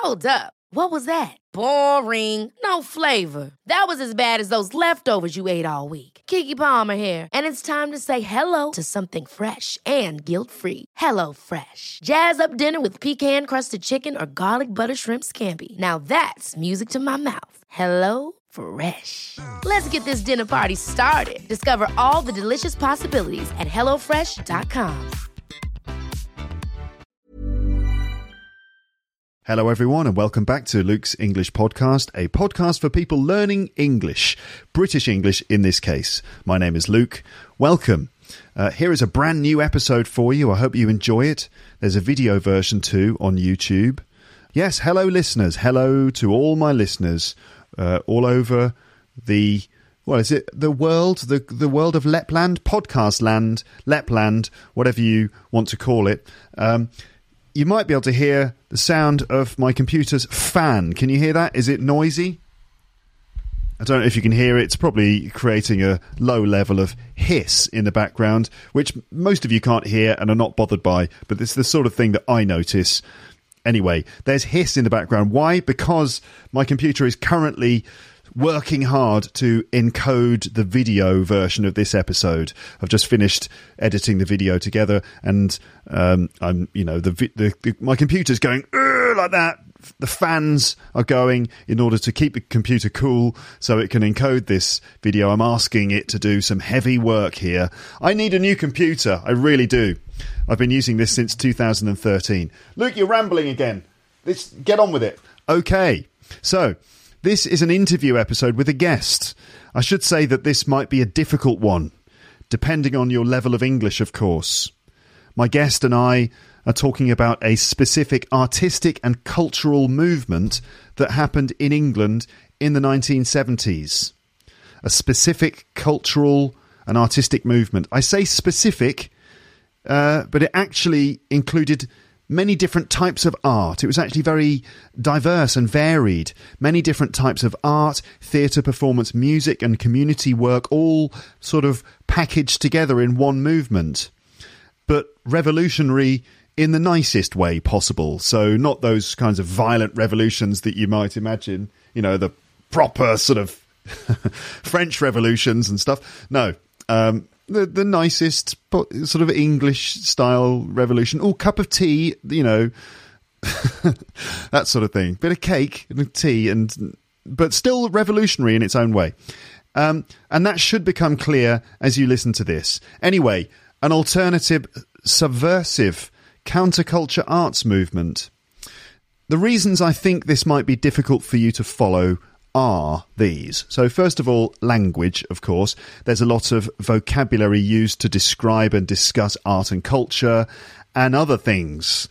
Hold up. What was that? Boring. No flavor. That was as bad as those leftovers you ate all week. Keke Palmer here, and it's time to say hello to something fresh and guilt-free. Hello Fresh. Jazz up dinner with pecan-crusted chicken or garlic butter shrimp scampi. Now that's music to my mouth. Hello Fresh. Let's get this dinner party started. Discover all the delicious possibilities at hellofresh.com. Hello everyone and welcome back to Luke's English Podcast, a podcast for people learning English, British English in this case. My name is Luke. Welcome. Here is a brand new episode for you. I hope you enjoy it. There's a video version too on YouTube. Yes, hello listeners. Hello to all my listeners all over the... What is it? The world? The world of Lapland? Podcast land? Lapland? Whatever you want to call it. You might be able to hear the sound of my computer's fan. Can you hear that? Is it noisy? I don't know if you can hear it. It's probably creating a low level of hiss in the background, which most of you can't hear and are not bothered by, but it's the sort of thing that I notice. Anyway, there's hiss in the background. Why? Because my computer is currently working hard to encode the video version of this episode. I've just finished editing the video together, and I'm, my computer's going like that. The fans are going in order to keep the computer cool so it can encode this video. I'm asking it to do some heavy work here. I need a new computer. I really do. I've been using this since 2013. Luke, you're rambling again. Let's get on with it. Okay, so this is an interview episode with a guest. I should say that this might be a difficult one, depending on your level of English, of course. My guest and I are talking about a specific artistic and cultural movement that happened in England in the 1970s. A specific cultural and artistic movement. I say specific, but it actually included many different types of art. It was actually very diverse and varied. Many different types of art, theatre performance, music and community work, all sort of packaged together in one movement. But revolutionary in the nicest way possible. So not those kinds of violent revolutions that you might imagine, you know, the proper sort of French revolutions and stuff. No, the nicest sort of English-style revolution. Oh, cup of tea, you know, that sort of thing. Bit of cake and tea, but still revolutionary in its own way. And that should become clear as you listen to this. Anyway, an alternative, subversive, counterculture arts movement. The reasons I think this might be difficult for you to follow are these. So first of all, language, of course. There's a lot of vocabulary used to describe and discuss art and culture and other things.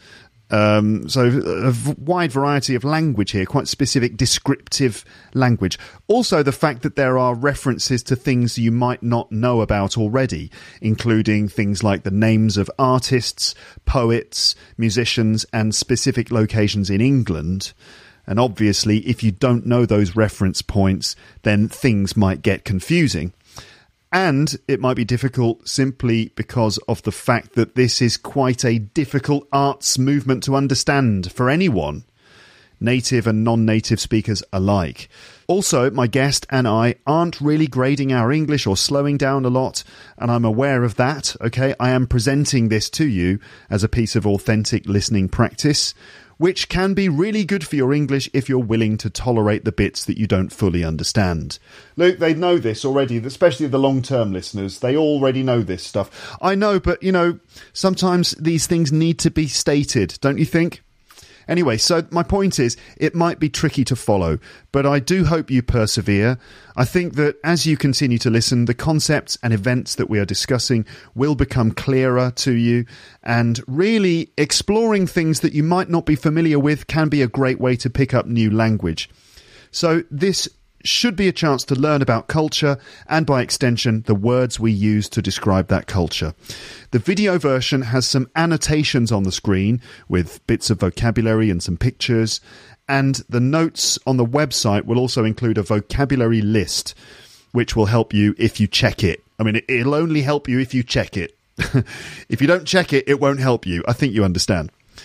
So a wide variety of language here, quite specific descriptive language. Also the fact that there are references to things you might not know about already, including things like the names of artists, poets, musicians and specific locations in England. And obviously, if you don't know those reference points, then things might get confusing. And it might be difficult simply because of the fact that this is quite a difficult arts movement to understand for anyone, native and non-native speakers alike. Also, my guest and I aren't really grading our English or slowing down a lot, and I'm aware of that, okay? I am presenting this to you as a piece of authentic listening practice, which can be really good for your English if you're willing to tolerate the bits that you don't fully understand. Luke, they know this already, especially the long-term listeners. They already know this stuff. I know, but, you know, sometimes these things need to be stated, don't you think? Anyway, so my point is, it might be tricky to follow, but I do hope you persevere. I think that as you continue to listen, the concepts and events that we are discussing will become clearer to you, and really exploring things that you might not be familiar with can be a great way to pick up new language. So this should be a chance to learn about culture and, by extension, the words we use to describe that culture. The video version has some annotations on the screen with bits of vocabulary and some pictures, and the notes on the website will also include a vocabulary list, which will help you if you check it. I mean, it'll only help you if you check it. If you don't check it, it won't help you. I think you understand.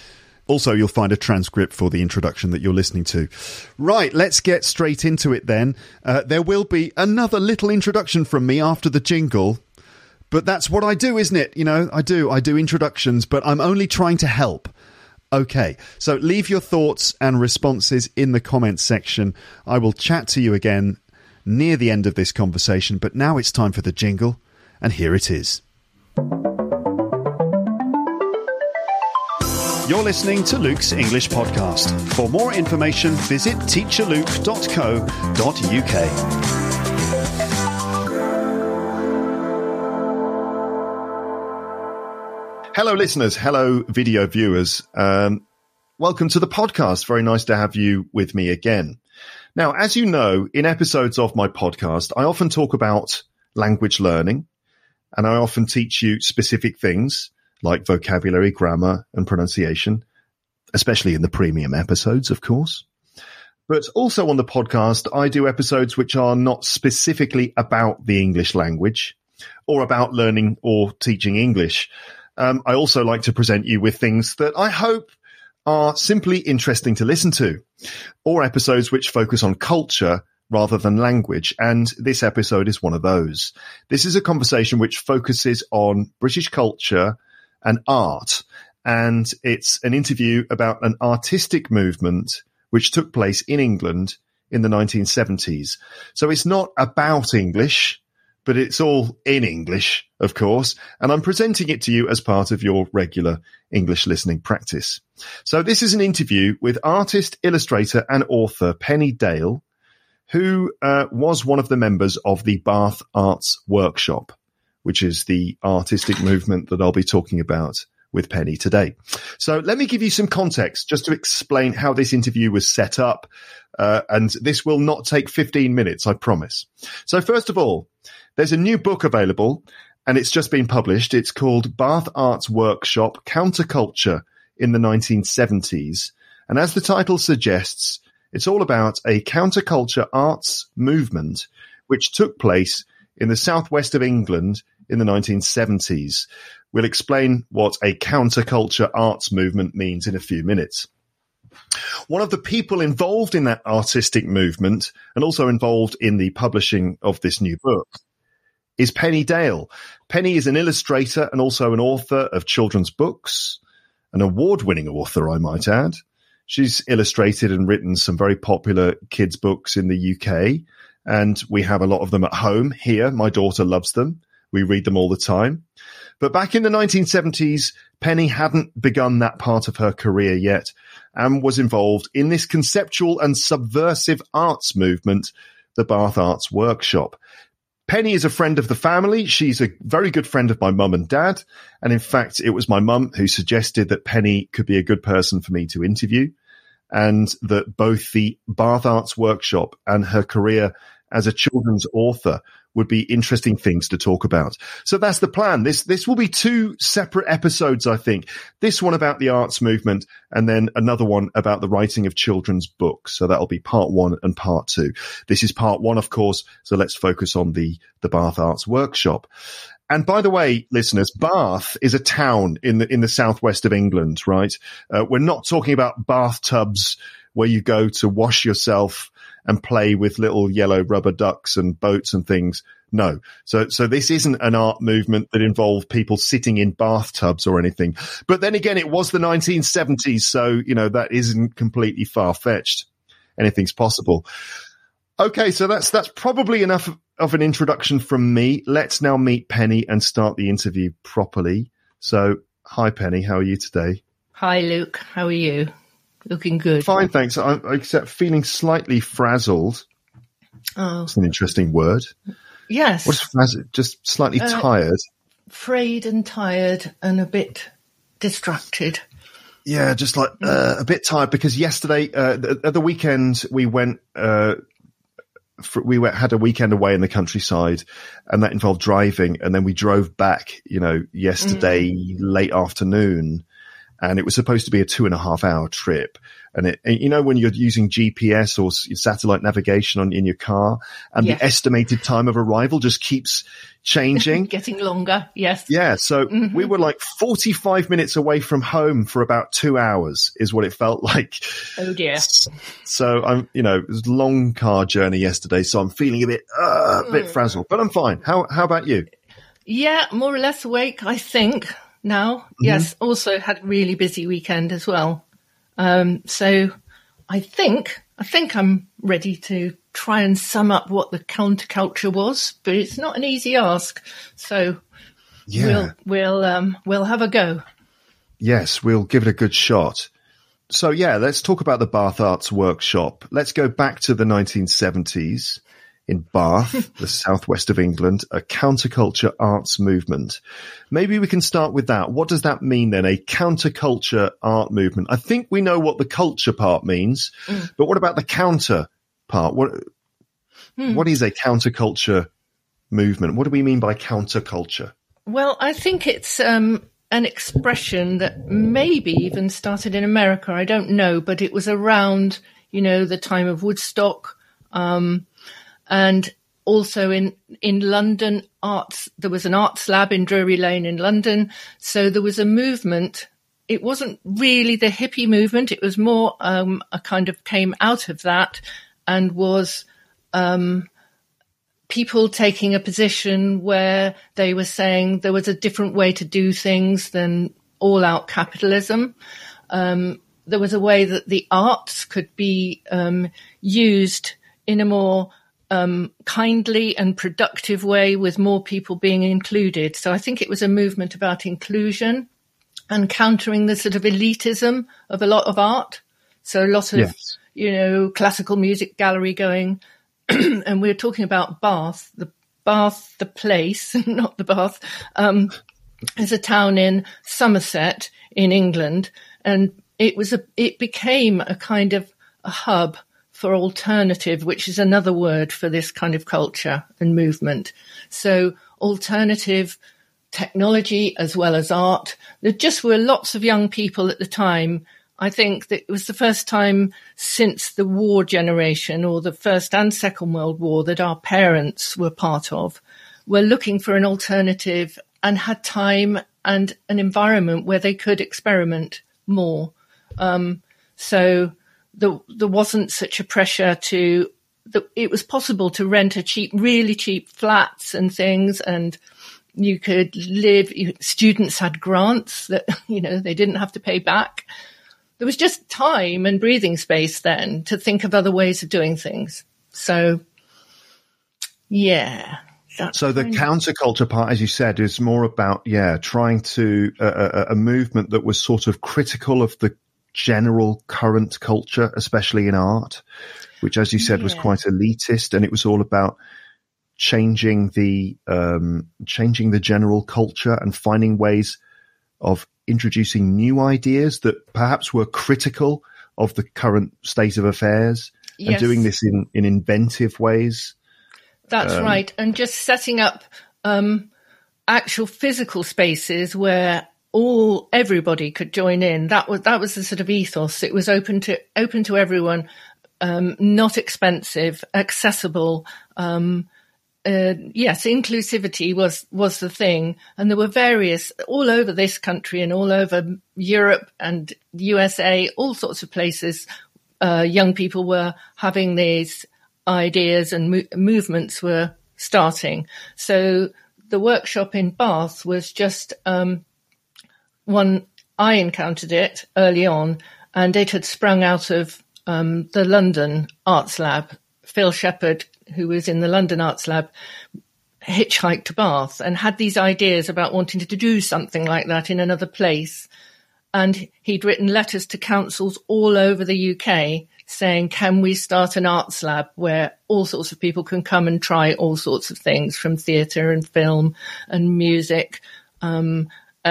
Also, you'll find a transcript for the introduction that you're listening to. Right, let's get straight into it then. There will be another little introduction from me after the jingle, but that's what I do, isn't it? You know, I do introductions, but I'm only trying to help. Okay, so leave your thoughts and responses in the comments section. I will chat to you again near the end of this conversation, but now it's time for the jingle, and here it is. You're listening to Luke's English Podcast. For more information, visit teacherluke.co.uk. Hello, listeners. Hello, video viewers. Welcome to the podcast. Very nice to have you with me again. Now, as you know, in episodes of my podcast, I often talk about language learning, and I often teach you specific things like vocabulary, grammar, and pronunciation, especially in the premium episodes, of course. But also on the podcast, I do episodes which are not specifically about the English language or about learning or teaching English. I also like to present you with things that I hope are simply interesting to listen to, or episodes which focus on culture rather than language. And this episode is one of those. This is a conversation which focuses on British culture and art, and it's an interview about an artistic movement which took place in England in the 1970s. So it's not about English, but it's all in English, of course, and I'm presenting it to you as part of your regular English listening practice. So this is an interview with artist, illustrator and author Penny Dale, who was one of the members of the Bath Arts Workshop, which is the artistic movement that I'll be talking about with Penny today. So let me give you some context just to explain how this interview was set up. And this will not take 15 minutes, I promise. So first of all, there's a new book available and it's just been published. It's called Bath Arts Workshop, Counterculture in the 1970s. And as the title suggests, it's all about a counterculture arts movement which took place in the southwest of England in the 1970s. We'll explain what a counterculture arts movement means in a few minutes. One of the people involved in that artistic movement and also involved in the publishing of this new book is Penny Dale. Penny is an illustrator and also an author of children's books, an award-winning author, I might add. She's illustrated and written some very popular kids' books in the UK, and we have a lot of them at home here. My daughter loves them. We read them all the time. But back in the 1970s, Penny hadn't begun that part of her career yet and was involved in this conceptual and subversive arts movement, the Bath Arts Workshop. Penny is a friend of the family. She's a very good friend of my mum and dad. And in fact, it was my mum who suggested that Penny could be a good person for me to interview, and that both the Bath Arts Workshop and her career as a children's author would be interesting things to talk about. So that's the plan. This will be two separate episodes, I think. This one about the arts movement and then another one about the writing of children's books. So that'll be part one and part two. This is part one, of course. So let's focus on the Bath Arts Workshop. And by the way, listeners, Bath is a town in the southwest of England, right? We're not talking about bathtubs where you go to wash yourself and play with little yellow rubber ducks and boats and things. No. So this isn't an art movement that involved people sitting in bathtubs or anything. But then again, it was the 1970s. So, you know, that isn't completely far-fetched. Anything's possible. Okay. So that's probably enough of an introduction from me. Let's now meet Penny and start the interview properly. So hi, Penny. How are you today? Hi, Luke. How are you? Looking good. Fine, thanks. Except feeling slightly frazzled. Oh. It's an interesting word. Yes. What's frazzled? Just slightly tired. Frayed and tired and a bit distracted. Yeah, just like a bit tired because yesterday, at the weekend, we went, had a weekend away in the countryside, and that involved driving. And then we drove back, yesterday late afternoon. and it was supposed to be a 2.5-hour trip. And you know, when you're using GPS or satellite navigation in your car, and the estimated time of arrival just keeps changing. Getting longer, yes. Yeah, so we were like 45 minutes away from home for about 2 hours is what it felt like. Oh dear. So it was a long car journey yesterday, so I'm feeling a bit frazzled, but I'm fine. How about you? Yeah, more or less awake, I think, now. Yes, also had a really busy weekend as well. So I think I'm ready to try and sum up what the counterculture was, but it's not an easy ask. So we'll have a go. Yes, we'll give it a good shot. So let's talk about the Bath Arts Workshop. Let's go back to the 1970s in Bath, the southwest of England, a counterculture arts movement. Maybe we can start with that. What does that mean then, a counterculture art movement? I think we know what the culture part means, but what about the counter part? What is a counterculture movement? What do we mean by counterculture? Well, I think it's an expression that maybe even started in America. I don't know, but it was around, the time of Woodstock, and also in London, there was an arts lab in Drury Lane in London. So there was a movement. It wasn't really the hippie movement. It was more a kind of came out of that, and was people taking a position where they were saying there was a different way to do things than all-out capitalism. There was a way that the arts could be used in a more kindly and productive way, with more people being included. So I think it was a movement about inclusion and countering the sort of elitism of a lot of art. So a lot of, classical music gallery going. And we're talking about Bath, the place, not the Bath, is a town in Somerset in England. And it became a kind of a hub for alternative, which is another word for this kind of culture and movement. So alternative technology as well as art. There just were lots of young people at the time. I think that it was the first time since the war generation, or the First and Second World War, that our parents were part of, were looking for an alternative and had time and an environment where they could experiment more. So there wasn't such a pressure it was possible to rent really cheap flats and things, and you could live, students had grants that, they didn't have to pay back. There was just time and breathing space then to think of other ways of doing things. So, yeah. So the counterculture part, as you said, is more about, trying to, a movement that was sort of critical of the general current culture, especially in art, which, as you said, was quite elitist, and it was all about changing the general culture and finding ways of introducing new ideas that perhaps were critical of the current state of affairs, and doing this in inventive ways. That's right. And just setting up actual physical spaces where everybody could join in. That was the sort of ethos. It was open to everyone, not expensive, accessible. Yes, inclusivity was the thing. And there were various all over this country and all over Europe and USA, all sorts of places. Young people were having these ideas, and movements were starting. So the workshop in Bath was just one. I encountered it early on, and it had sprung out of the London Arts Lab. Phil Shepherd, who was in the London Arts Lab, hitchhiked to Bath and had these ideas about wanting to do something like that in another place. And he'd written letters to councils all over the UK saying, can we start an arts lab where all sorts of people can come and try all sorts of things, from theatre and film and music. And,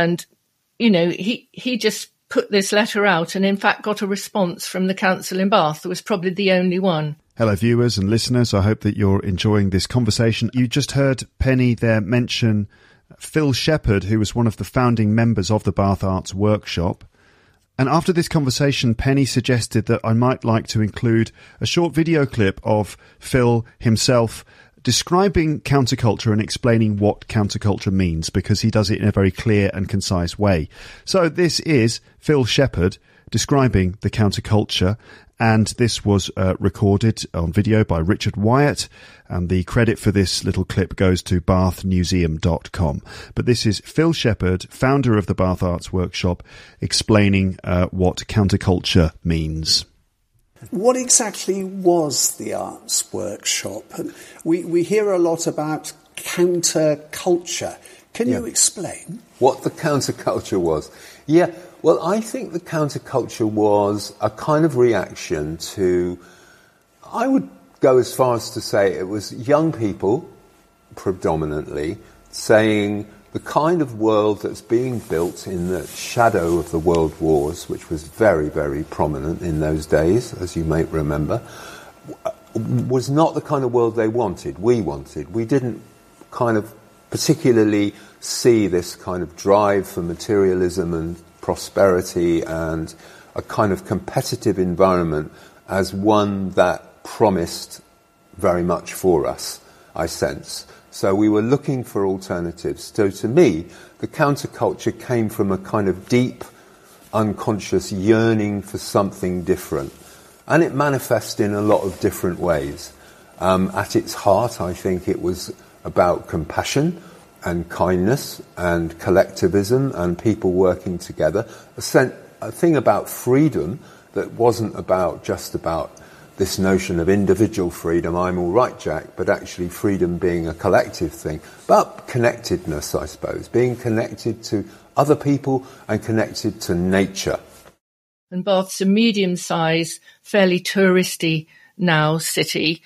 he just put this letter out, and in fact got a response from the council in Bath. It was probably the only one. Hello, viewers and listeners. I hope that you're enjoying this conversation. You just heard Penny there mention Phil Shepherd, who was one of the founding members of the Bath Arts Workshop. And after this conversation, Penny suggested that I might like to include a short video clip of Phil himself describing counterculture and explaining what counterculture means, because he does it in a very clear and concise way. So this is Phil Shepherd describing the counterculture, and this was recorded on video by Richard Wyatt, and the credit for this little clip goes to bathnewseum.com. But this is Phil Shepherd, founder of the Bath Arts Workshop, explaining what counterculture means. What exactly was the Arts Workshop? We hear a lot about counterculture. Can you explain? What the counterculture was? Yeah, well, I think the counterculture was a kind of reaction to, I would go as far as to say it was young people, predominantly, saying the kind of world that's being built in the shadow of the world wars, which was very, very prominent in those days, as you may remember, was not the kind of world they wanted, we wanted. We didn't kind of particularly see this kind of drive for materialism and prosperity and a kind of competitive environment as one that promised very much for us, I sense. So we were looking for alternatives. So to me, the counterculture came from a kind of deep, unconscious yearning for something different. And it manifests in a lot of different ways. At its heart, I think it was about compassion and kindness and collectivism and people working together. A thing about freedom that wasn't just about this notion of individual freedom, I'm all right, Jack, but actually freedom being a collective thing. But connectedness, I suppose, being connected to other people and connected to nature. And Bath's a medium-sized, fairly touristy now city,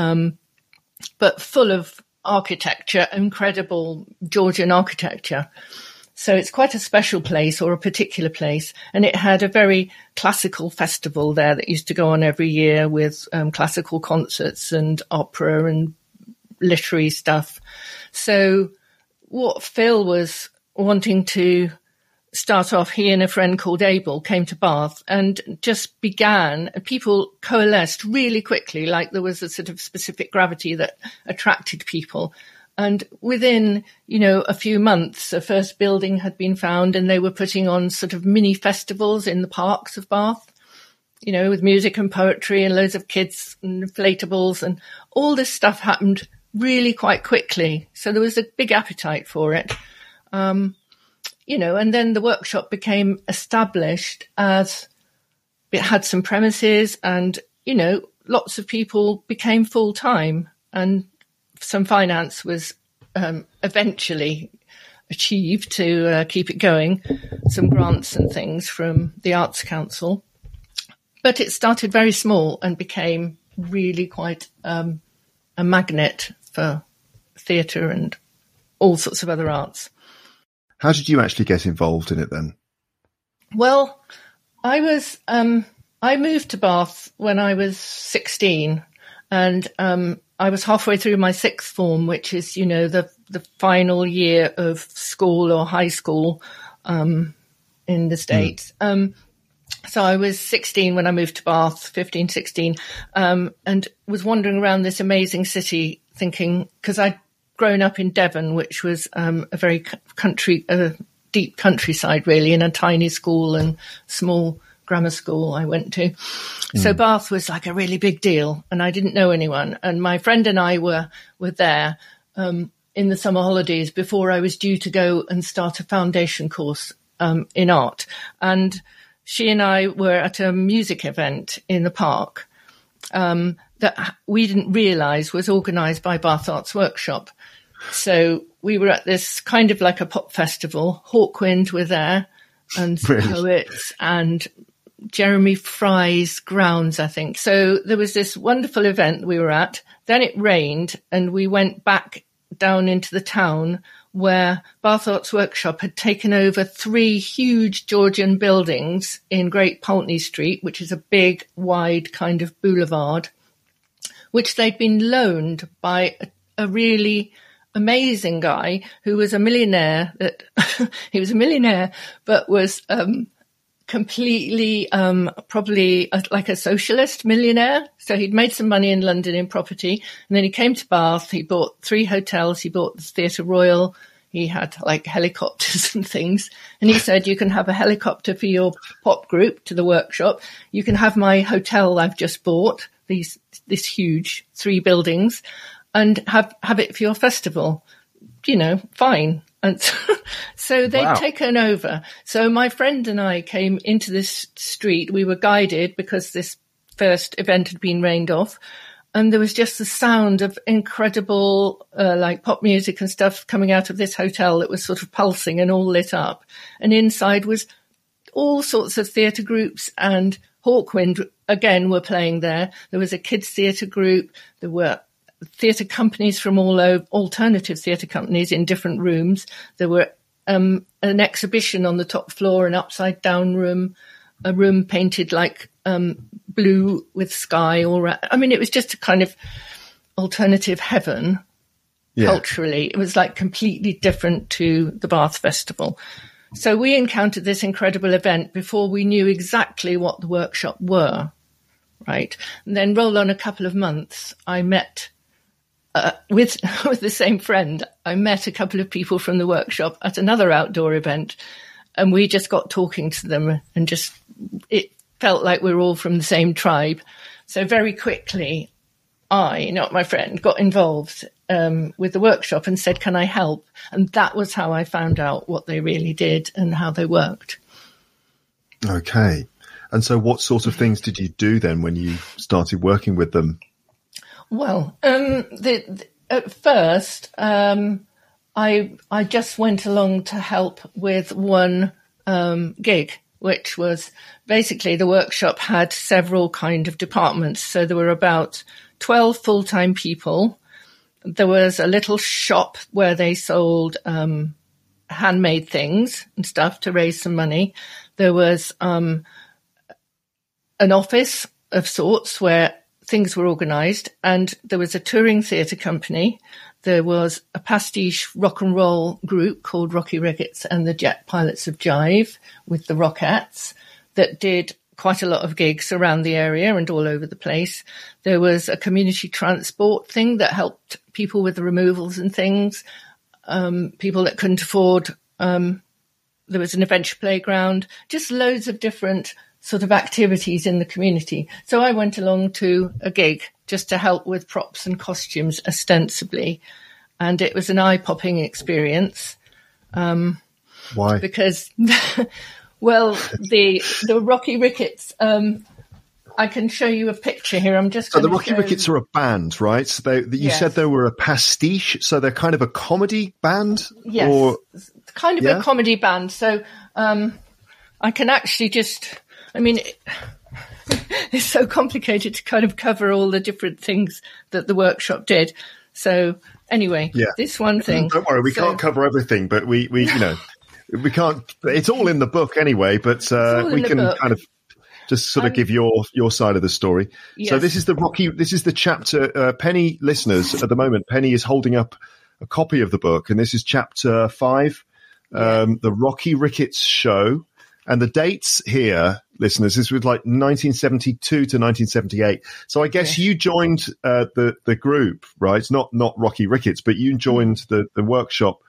but full of architecture, incredible Georgian architecture. So it's quite a special place, or a particular place. And it had a very classical festival there that used to go on every year with classical concerts and opera and literary stuff. So what Phil was wanting to start off, he and a friend called Abel came to Bath and just began, people coalesced really quickly, like there was a sort of specific gravity that attracted people. And within, a few months, a first building had been found and they were putting on sort of mini festivals in the parks of Bath, with music and poetry and loads of kids and inflatables, and all this stuff happened really quite quickly. So there was a big appetite for it. And then the workshop became established as it had some premises and, lots of people became full-time, and some finance was eventually achieved to keep it going, some grants and things from the Arts Council. But it started very small and became really quite a magnet for theatre and all sorts of other arts. How did you actually get involved in it then? Well, I moved to Bath when I was 16, and I was halfway through my sixth form, which is, the final year of school or high school in the States. So I was 16 when I moved to Bath, 15, 16, and was wandering around this amazing city thinking, because I'd grown up in Devon, which was a very deep countryside, really, in a tiny school and small grammar school I went to. So Bath was like a really big deal, and I didn't know anyone. And my friend and I were there in the summer holidays before I was due to go and start a foundation course in art. And she and I were at a music event in the park that we didn't realise was organised by Bath Arts Workshop. So we were at this kind of like a pop festival. Hawkwind were there, and poets, and Jeremy Fry's grounds, I think. So there was this wonderful event we were at. Then it rained and we went back down into the town where Bath Arts Workshop had taken over 3 huge Georgian buildings in Great Pulteney Street, which is a big, wide kind of boulevard, which they'd been loaned by a really amazing guy who was a millionaire. He was a millionaire, but was completely, probably like a socialist millionaire. So he'd made some money in London in property, and then he came to Bath. He bought 3 hotels. He bought the Theatre Royal. He had like helicopters and things. And he said, you can have a helicopter for your pop group to the workshop. You can have my hotel I've just bought, this huge 3 buildings, and have it for your festival. Fine. And so they'd taken over. So my friend and I came into this street. We were guided because this first event had been rained off. And there was just the sound of incredible, like pop music and stuff coming out of this hotel that was sort of pulsing and all lit up. And inside was all sorts of theatre groups, and Hawkwind, again, were playing there. There was a kids' theatre group. There were theatre companies from all over, alternative theatre companies in different rooms. There were an exhibition on the top floor, an upside-down room, a room painted like blue with sky all around. I mean, it was just a kind of alternative heaven culturally. It was like completely different to the Bath Festival. So we encountered this incredible event before we knew exactly what the workshop were, right? And then roll on a couple of months, I met with the same friend. I met a couple of people from the workshop at another outdoor event, and we just got talking to them, and it felt like we were all from the same tribe. So very quickly, I, not my friend, got involved with the workshop and said, can I help? And that was how I found out what they really did and how they worked. Okay. And so what sort of things did you do then when you started working with them? Well, at first, I just went along to help with one gig, which was basically the workshop had several kind of departments. So there were about 12 full-time people. There was a little shop where they sold handmade things and stuff to raise some money. There was an office of sorts where things were organised, and there was a touring theatre company. There was a pastiche rock and roll group called Rocky Ricketts and the Jet Pilots of Jive with the Rockettes that did quite a lot of gigs around the area and all over the place. There was a community transport thing that helped people with the removals and things, people that couldn't afford. There was an adventure playground, just loads of different sort of activities in the community. So I went along to a gig just to help with props and costumes ostensibly. And it was an eye-popping experience. Why? Because, well, the Rocky Ricketts, I can show you a picture here. I'm just So the Rocky Ricketts are a band, right? So you Yes. said they were a pastiche, so they're kind of a comedy band? Yes, Or, kind of yeah? a comedy band. So I can actually just, I mean, it's so complicated to kind of cover all the different things that the workshop did. So anyway, this one thing. Don't worry, we can't cover everything, but we we can't. It's all in the book anyway, but we can kind of just sort of give your side of the story. Yes. So this is the chapter. Penny listeners, at the moment, Penny is holding up a copy of the book, and this is chapter 5, the Rocky Ricketts Show. And the dates here, listeners, this was like 1972 to 1978. So I guess you joined the group, right? Not Rocky Ricketts, but you joined the workshop.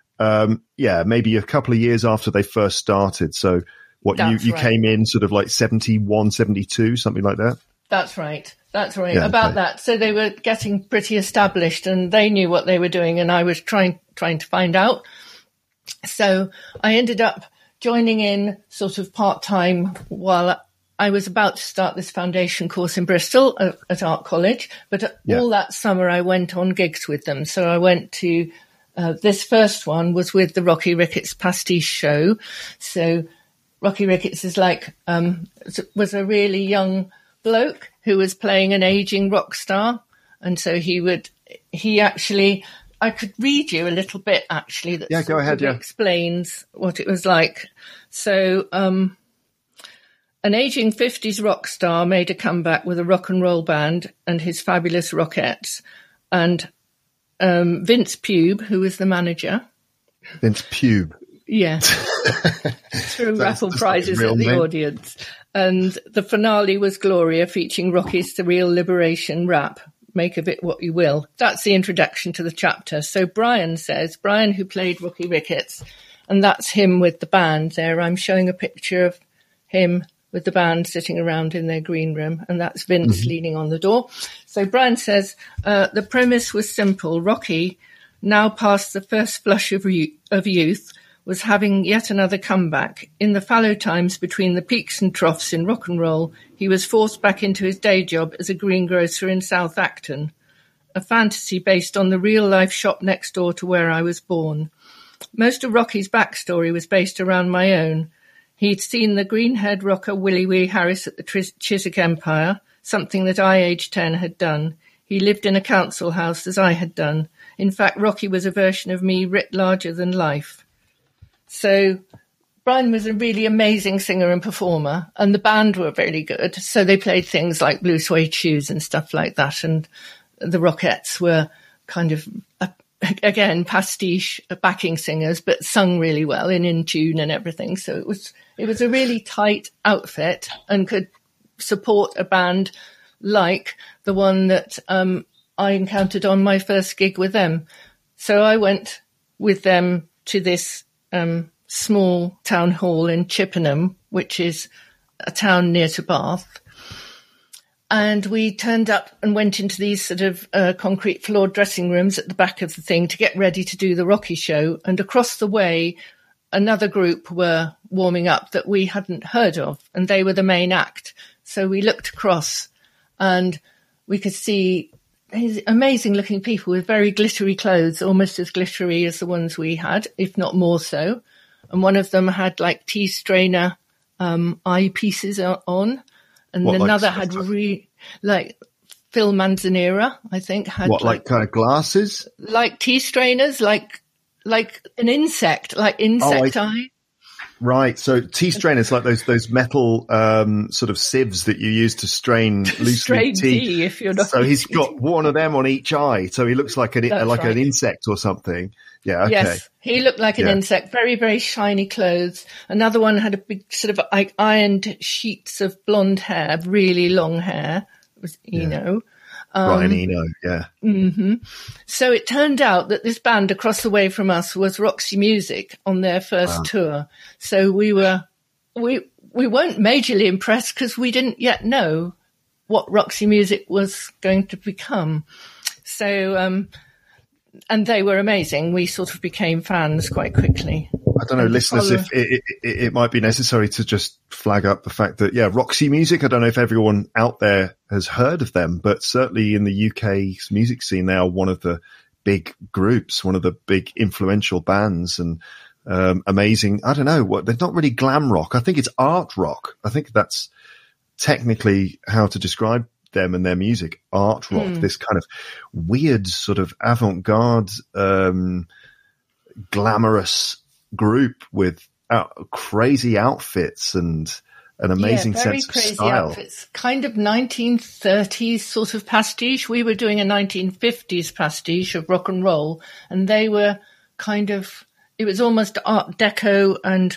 Maybe a couple of years after they first started. So you came in sort of like 71, 72, something like that? That's right. Yeah, About that. So they were getting pretty established and they knew what they were doing, and I was trying to find out. So I ended up joining in sort of part-time while I was about to start this foundation course in Bristol at Art College. But all that summer I went on gigs with them. So I went to, this first one was with the Rocky Ricketts Pastiche Show. So Rocky Ricketts is like, was a really young bloke who was playing an aging rock star. And so he actually, I could read you a little bit actually that go ahead, explains what it was like. So, an aging 50s rock star made a comeback with a rock and roll band and his fabulous Rockettes. And Vince Pube, who was the manager. Vince Pube. Yeah. threw raffle prizes at the audience. And the finale was Gloria, featuring Rocky's Surreal Liberation rap. Make of it what you will. That's the introduction to the chapter. So Brian says, Brian, who played Rocky Ricketts, and that's him with the band there. I'm showing a picture of him with the band sitting around in their green room, and that's Vince leaning on the door. So Brian says, the premise was simple. Rocky, now past the first flush of youth, was having yet another comeback. In the fallow times between the peaks and troughs in rock and roll, he was forced back into his day job as a greengrocer in South Acton, a fantasy based on the real-life shop next door to where I was born. Most of Rocky's backstory was based around my own. He'd seen the green-haired rocker Willie Wee Harris at the Chiswick Empire, something that I, aged 10, had done. He lived in a council house as I had done. In fact, Rocky was a version of me writ larger than life. So Brian was a really amazing singer and performer, and the band were very good. So they played things like Blue Suede Shoes and stuff like that. And the Rockettes were kind of, again, pastiche backing singers, but sung really well and in tune and everything. So it was a really tight outfit and could support a band like the one that I encountered on my first gig with them. So I went with them to this small town hall in Chippenham, which is a town near to Bath. And we turned up and went into these sort of concrete floored dressing rooms at the back of the thing to get ready to do the Rocky show. And across the way, another group were warming up that we hadn't heard of, and they were the main act. So we looked across and we could see these amazing looking people with very glittery clothes, almost as glittery as the ones we had, if not more so. And one of them had like T-strainer eyepieces on, and another had like Phil Manzanera, I think, had like kind of glasses, like T-strainers, like an insect, like insect eye. Right, so T-strainers, like those metal sort of sieves that you use to strain loose-leaf tea. If you're not so he's got one of them on each eye, so he looks like an insect or something. Yeah, okay. Yes, he looked like an insect. Very, very shiny clothes. Another one had a big sort of like ironed sheets of blonde hair, really long hair. It was Eno. Brian Eno, yeah. Mm-hmm. So it turned out that this band across the way from us was Roxy Music on their first tour. So we weren't majorly impressed because we didn't yet know what Roxy Music was going to become. So, and they were amazing. We sort of became fans quite quickly. I don't know, listeners, if it might be necessary to just flag up the fact that, Roxy Music, I don't know if everyone out there has heard of them, but certainly in the UK's music scene, they are one of the big groups, one of the big influential bands, and amazing. I don't know, they're not really glam rock. I think it's art rock. I think that's technically how to describe them and their music. Art rock, this kind of weird sort of avant-garde, glamorous group with crazy outfits and an amazing sense of style. Outfits. Kind of 1930s sort of pastiche. We were doing a 1950s pastiche of rock and roll, and they were kind of, it was almost Art Deco and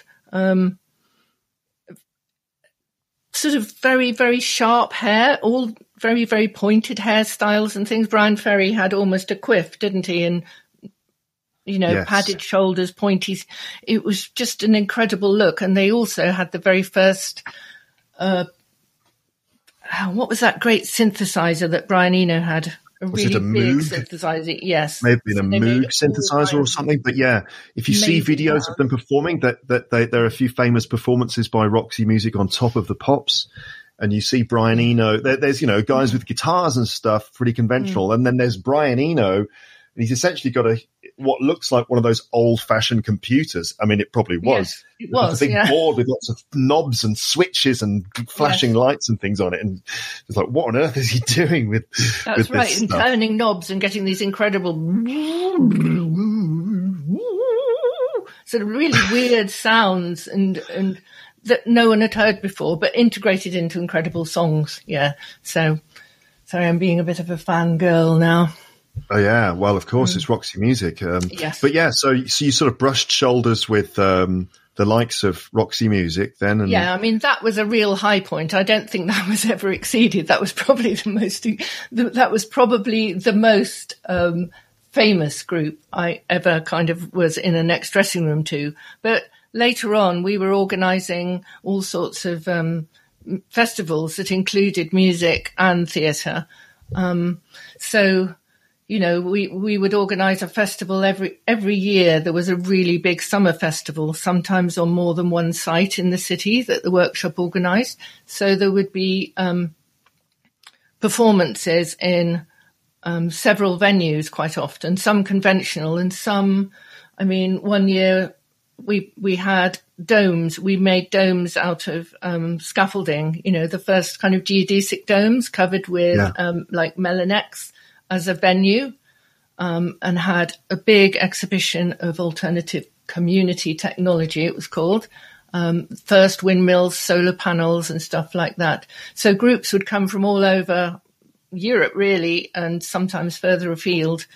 sort of very, very sharp hair, all very, very pointed hairstyles and things. Brian Ferry had almost a quiff, didn't he? And padded shoulders, pointy. It was just an incredible look. And they also had the very first, what was that great synthesizer that Brian Eno had? Was it a Moog synthesizer? Yes. Maybe a Moog synthesizer or something. But if you see videos of them performing, there are a few famous performances by Roxy Music on Top of the Pops. And you see Brian Eno, there's, guys with guitars and stuff, pretty conventional. And then there's Brian Eno, and he's essentially got what looks like one of those old-fashioned computers. I mean, it probably was. Yes, it was, a big board with lots of knobs and switches and flashing lights and things on it. And it's like, what on earth is he doing with That's right, this and stuff? turning knobs and getting these incredible sort of really weird sounds and that no one had heard before, but integrated into incredible songs. Yeah. So, sorry, I'm being a bit of a fangirl now. Oh yeah, well of course it's Roxy Music. Yes. But so you sort of brushed shoulders with the likes of Roxy Music then. And yeah, I mean, that was a real high point. I don't think that was ever exceeded. That was probably the most famous group I ever kind of was in a next dressing room to. But later on, we were organising all sorts of festivals that included music and theatre. So, you know, we would organise a festival every year. There was a really big summer festival, sometimes on more than one site in the city that the workshop organised. So there would be performances in several venues quite often, some conventional and some, I mean, one year we had domes. We made domes out of scaffolding, you know, the first kind of geodesic domes covered with like Melinex as a venue, and had a big exhibition of alternative community technology, it was called. First windmills, solar panels and stuff like that. So groups would come from all over Europe, really, and sometimes further afield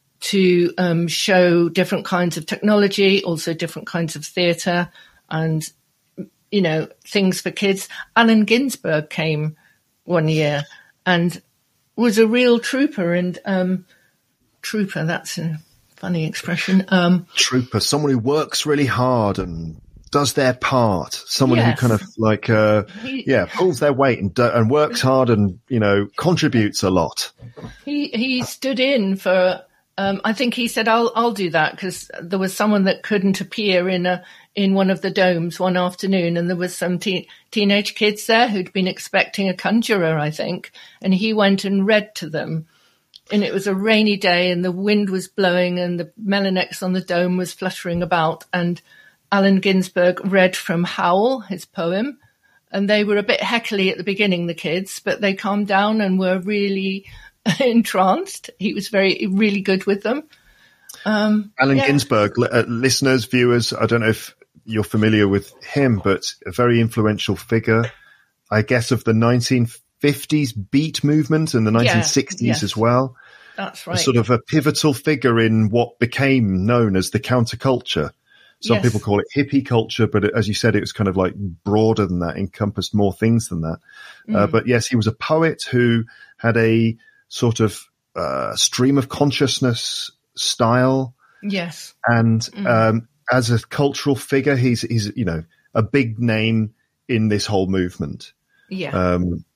to show different kinds of technology, also different kinds of theatre and, you know, things for kids. Allen Ginsberg came one year and was a real trooper. And trooper, that's a funny expression. Trooper, someone who works really hard and does their part, someone who kind of like, pulls their weight and works hard and, you know, contributes a lot. He stood in for, I think he said, I'll do that, because there was someone that couldn't appear in one of the domes one afternoon, and there was some teenage kids there who'd been expecting a conjurer, I think, and he went and read to them. And it was a rainy day and the wind was blowing and the Melinex on the dome was fluttering about, and Allen Ginsberg read from Howl, his poem, and they were a bit heckly at the beginning, the kids, but they calmed down and were really entranced. He was really good with them. Allen Ginsberg, listeners, viewers, I don't know if you're familiar with him, but a very influential figure, I guess, of the 1950s beat movement and the 1960s as well. That's right. A sort of a pivotal figure in what became known as the counterculture. Some people call it hippie culture, but as you said, it was kind of like broader than that, encompassed more things than that. But yes, he was a poet who had a sort of stream of consciousness style. Yes. And as a cultural figure, he's you know, a big name in this whole movement. Yeah.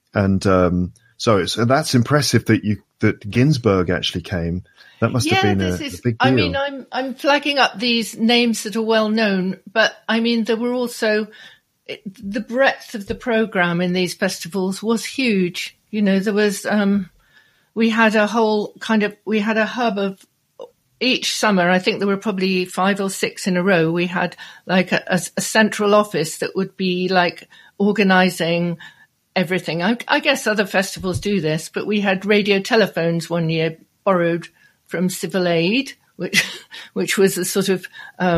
So that's impressive that Ginsberg actually came. That must have been a big deal. I mean, I'm flagging up these names that are well known, but I mean, there were also the breadth of the program in these festivals was huge. You know, there was we had a hub of each summer. I think there were probably 5 or 6 in a row. We had like a central office that would be like organising everything. I guess other festivals do this, but we had radio telephones one year borrowed from Civil Aid, which was a sort of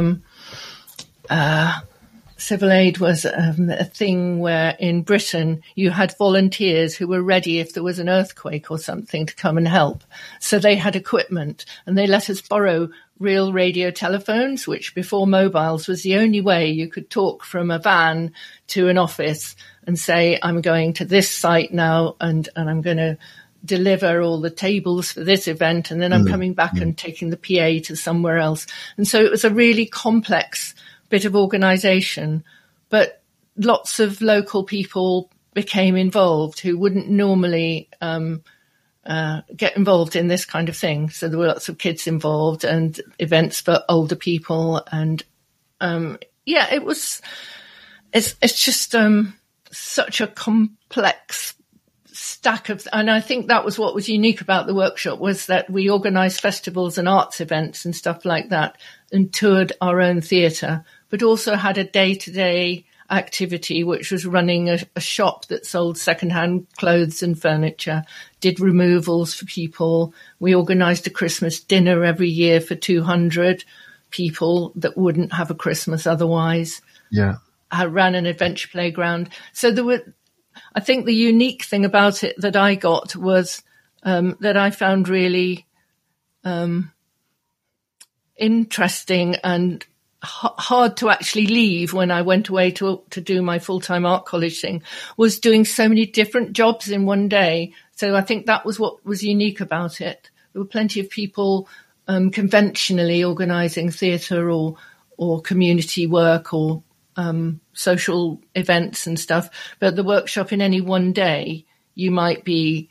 Civil Aid was a thing where in Britain you had volunteers who were ready if there was an earthquake or something to come and help. So they had equipment and they let us borrow real radio telephones, which before mobiles was the only way you could talk from a van to an office and say, I'm going to this site now and I'm going to deliver all the tables for this event, and then I'm coming back and taking the PA to somewhere else. And so it was a really complex bit of organisation, but lots of local people became involved who wouldn't normally get involved in this kind of thing. So there were lots of kids involved and events for older people, and it's just such a complex stack of, and I think that was what was unique about the workshop, was that we organised festivals and arts events and stuff like that and toured our own theatre, but also had a day-to-day activity, which was running a shop that sold second-hand clothes and furniture, did removals for people. We organised a Christmas dinner every year for 200 people that wouldn't have a Christmas otherwise. Yeah. I ran an adventure playground. So there were, I think the unique thing about it that I got was that I found really interesting and hard to actually leave when I went away to do my full-time art college thing, was doing so many different jobs in one day. So I think that was what was unique about it. There were plenty of people conventionally organising theatre or community work or social events and stuff. But the workshop, in any one day, you might be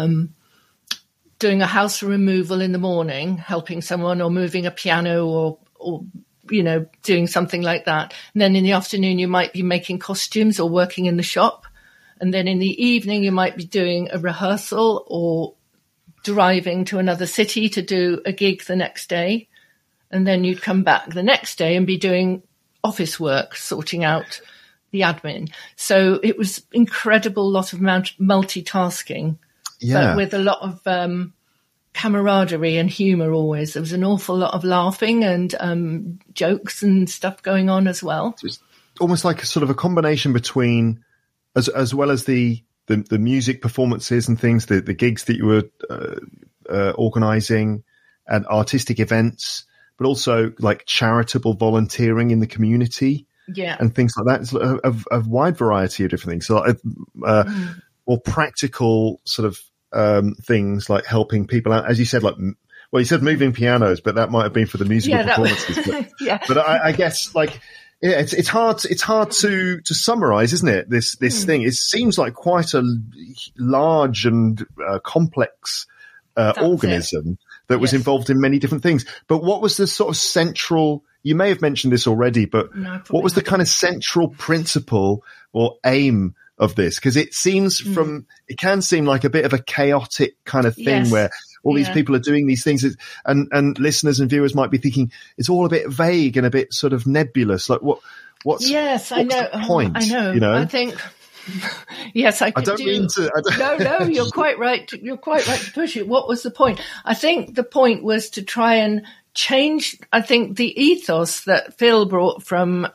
doing a house removal in the morning, helping someone, or moving a piano, or doing something like that. And then in the afternoon, you might be making costumes or working in the shop. And then in the evening, you might be doing a rehearsal or driving to another city to do a gig the next day. And then you'd come back the next day and be doing office work, sorting out the admin. So it was incredible lot of multitasking, but with a lot of camaraderie and humour always. There was an awful lot of laughing and jokes and stuff going on as well. It's almost like a sort of a combination between, as well as the music performances and things, the gigs that you were organising and artistic events, but also like charitable volunteering in the community, and things like that. It's a wide variety of different things. So more practical sort of things like helping people out, as you said, like, well, you said moving pianos, but that might have been for the musical performances. But I guess like, it's hard to summarize, isn't it? This thing. It seems like quite a large and complex organism that was involved in many different things. But what was the sort of central? You may have mentioned this already, but what was the kind of central principle or aim of this? Because it seems it can seem like a bit of a chaotic kind of thing where all these people are doing these things, and listeners and viewers might be thinking it's all a bit vague and a bit sort of nebulous. Like what's I know. The point? I know. You know? I think. Yes, I don't mean to. No, you're quite right. You're quite right to push it. What was the point? I think the point was to try and change, I think, the ethos that Phil brought from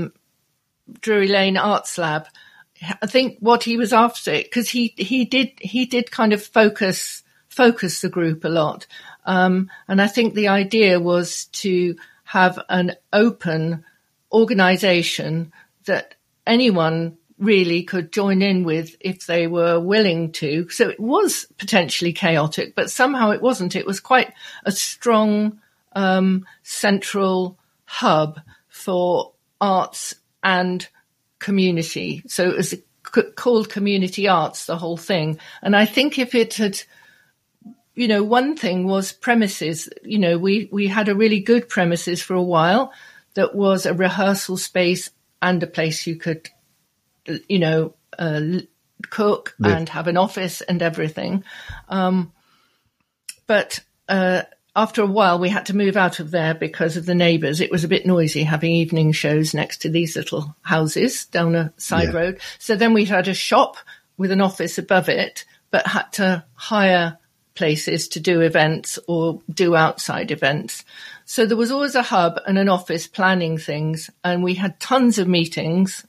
Drury Lane Arts Lab. I think what he was after, because he did kind of focus the group a lot, and I think the idea was to have an open organisation that anyone really could join in with if they were willing to. So it was potentially chaotic, but somehow it wasn't. It was quite a strong central hub for arts and community. So it was called Community Arts, the whole thing. And I think if it had, one thing was premises. We had a really good premises for a while that was a rehearsal space and a place you could cook and have an office and everything. But after a while, we had to move out of there because of the neighbours. It was a bit noisy having evening shows next to these little houses down a side road. So then we had a shop with an office above it, but had to hire places to do events or do outside events. So there was always a hub and an office planning things. And we had tons of meetings,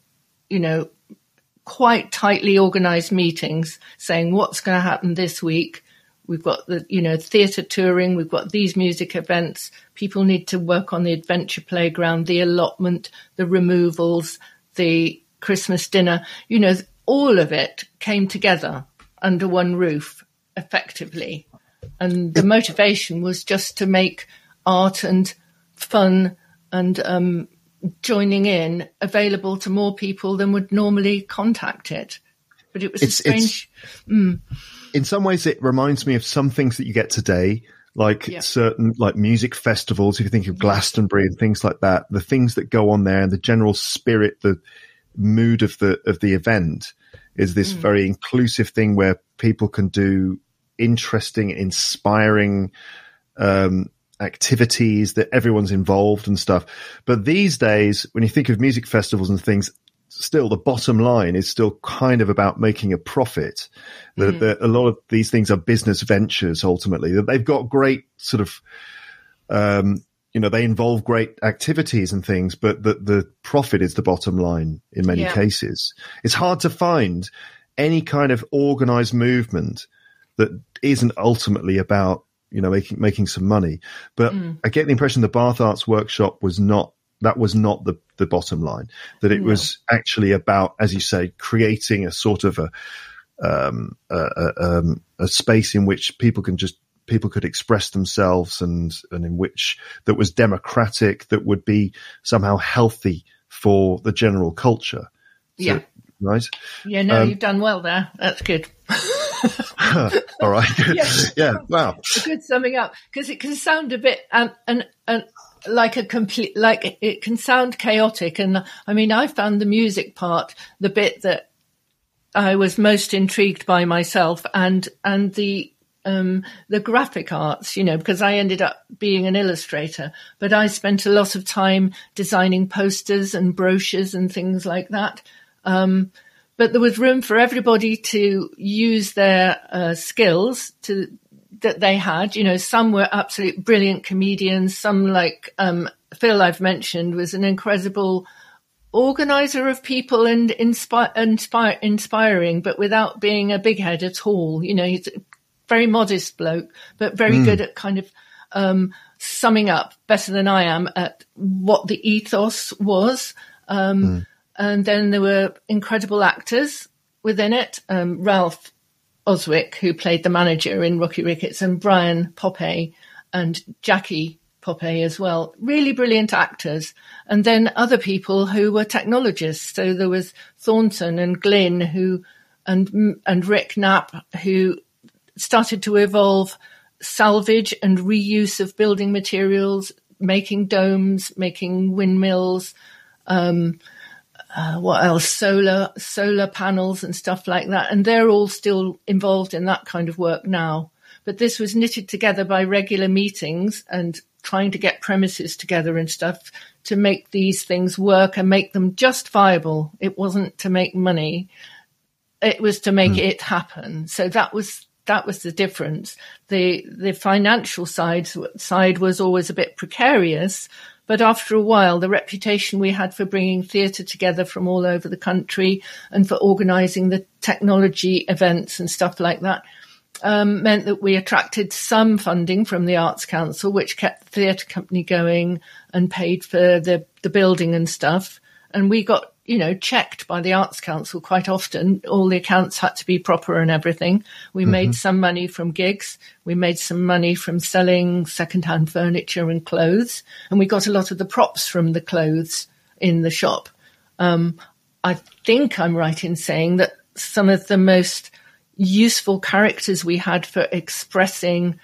quite tightly organised meetings saying what's going to happen this week. We've got the, theatre touring. We've got these music events. People need to work on the adventure playground, the allotment, the removals, the Christmas dinner. All of it came together under one roof effectively. And the motivation was just to make art and fun and joining in available to more people than would normally contact it. But it was strange. In some ways, it reminds me of some things that you get today, like certain like music festivals. If you think of Glastonbury and things like that, the things that go on there and the general spirit, the mood of the event is this very inclusive thing where people can do interesting, inspiring activities that everyone's involved and stuff. But these days, when you think of music festivals and things, still the bottom line is still kind of about making a profit. A lot of these things are business ventures ultimately. They've got great sort of, they involve great activities and things, but the profit is the bottom line in many cases. It's hard to find any kind of organized movement that isn't ultimately about, making some money. But I get the impression the Bath Arts Workshop was not That was not the bottom line. That it was actually about, as you say, creating a sort of a space in which people could express themselves, and in which that was democratic, that would be somehow healthy for the general culture. So, right. Yeah. No, you've done well there. That's good. All right. Good. Yeah. Wow. A good summing up, because it can sound a bit and like it can sound chaotic. And I mean, I found the music part the bit that I was most intrigued by myself, and the graphic arts, because I ended up being an illustrator, but I spent a lot of time designing posters and brochures and things like that. But there was room for everybody to use their skills that they had. Some were absolute brilliant comedians. Some, like Phil, I've mentioned, was an incredible organizer of people and inspiring, but without being a big head at all. He's a very modest bloke, but very good at kind of summing up better than I am at what the ethos was. And then there were incredible actors within it. Ralph Oswick, who played the manager in Rocky Ricketts, and Brian Poppe and Jackie Poppe as well. Really brilliant actors. And then other people who were technologists. So there was Thornton and Glynn and Rick Knapp, who started to evolve salvage and reuse of building materials, making domes, making windmills, what else? Solar panels and stuff like that. And they're all still involved in that kind of work now. But this was knitted together by regular meetings and trying to get premises together and stuff to make these things work and make them just viable. It wasn't to make money. It was to make it happen. So that was the difference. The financial side was always a bit precarious. But after a while, the reputation we had for bringing theatre together from all over the country and for organising the technology events and stuff like that meant that we attracted some funding from the Arts Council, which kept the theatre company going and paid for the building and stuff. And we got, checked by the Arts Council quite often. All the accounts had to be proper and everything. We made some money from gigs. We made some money from selling second-hand furniture and clothes. And we got a lot of the props from the clothes in the shop. I think I'm right in saying that some of the most useful characters we had for expressing,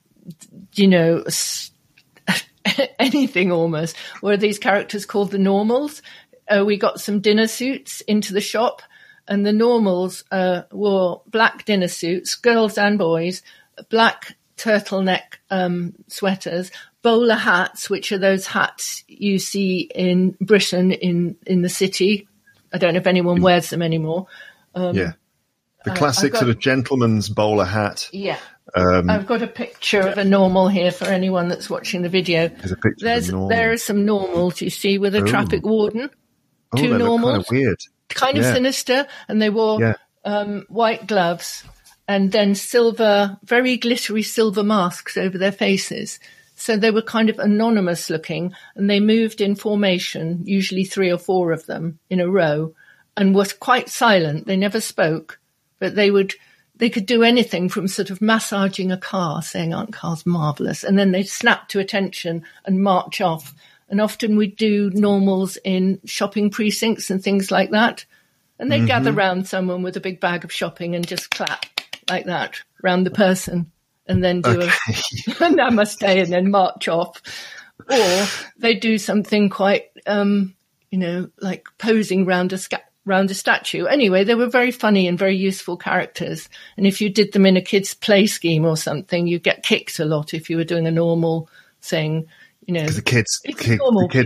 anything almost, were these characters called the Normals. We got some dinner suits into the shop, and the Normals wore black dinner suits, girls and boys, black turtleneck sweaters, bowler hats, which are those hats you see in Britain in the city. I don't know if anyone wears them anymore. The classic sort of gentleman's bowler hat. Yeah. I've got a picture of a normal here for anyone that's watching the video. There's a picture of a normal. There are some normals you see with a traffic warden. Two normals. Kind of weird. Kind of sinister. And they wore white gloves and then very glittery silver masks over their faces. So they were kind of anonymous looking, and they moved in formation, usually 3 or 4 of them in a row, and were quite silent. They never spoke, but they could do anything from sort of massaging a car, saying, "Aren't cars marvellous?" And then they'd snap to attention and march off. And often we'd do normals in shopping precincts and things like that. And they'd gather round someone with a big bag of shopping and just clap like that round the person, and then do a namaste and then march off. Or they'd do something quite, like posing round a statue. Anyway, they were very funny and very useful characters. And if you did them in a kid's play scheme or something, you'd get kicked a lot if you were doing a normal thing. Because the kids would kids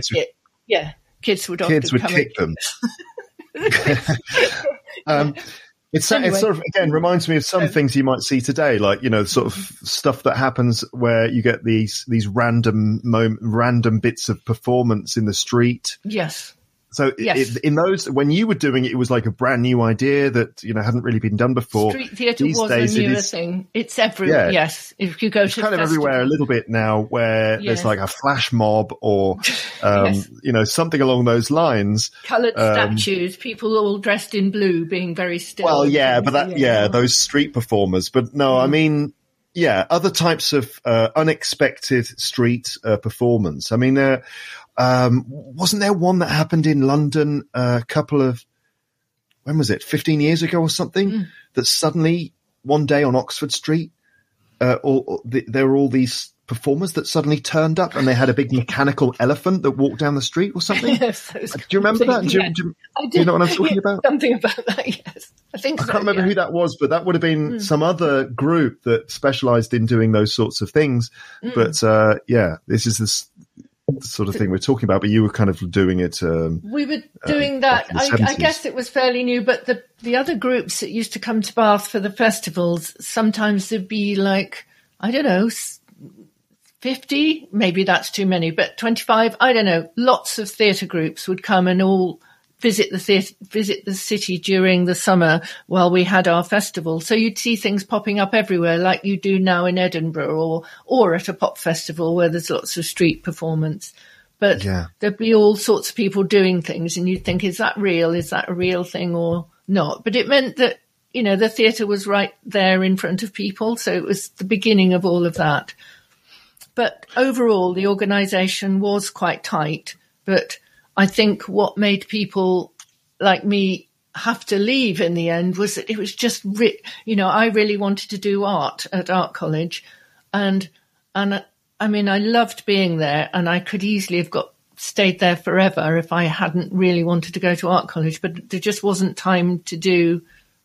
would kick them. It sort of, again, reminds me of some things you might see today, like, sort of stuff that happens where you get these random bits of performance in the street. Yes. So Yes. in those, when you were doing it, it was like a brand new idea that, hadn't really been done before. Street theatre These was days a it newer is- thing. It's everywhere. Yeah. Yes. If you go It's to kind of festival, everywhere a little bit now where Yes. there's like a flash mob or, Yes. something along those lines. coloured statues, people all dressed in blue being very still. Well, yeah, and but things. those street performers. But no, I mean, other types of unexpected street performance. I mean, wasn't there one that happened in London when was it, 15 years ago or something, that suddenly one day on Oxford Street, there were all these performers that suddenly turned up and they had a big mechanical elephant that walked down the street or something? Yes, those Do you remember that? things, Do you know what I'm talking about? Something about that, yes. I think I so, can't remember who that was, but that would have been some other group that specialized in doing those sorts of things. But this is the sort of thing we're talking about, but you were kind of doing it. We were doing that. back in the I 70s. guess it was fairly new, but the other groups that used to come to Bath for the festivals, sometimes there'd be like, I don't know, 50, maybe that's too many, but 25, I don't know. Lots of theatre groups would come and all visit the city during the summer while we had our festival. So you'd see things popping up everywhere like you do now in Edinburgh or at a pop festival where there's lots of street performance. But there'd be all sorts of people doing things and you'd think, is that real? Is that a real thing or not? But it meant that, the theatre was right there in front of people. So it was the beginning of all of that. But overall, the organisation was quite tight. But I think what made people like me have to leave in the end was that it was just, I really wanted to do art at Art College. And I mean, I loved being there and I could easily have stayed there forever if I hadn't really wanted to go to Art College. But there just wasn't time to do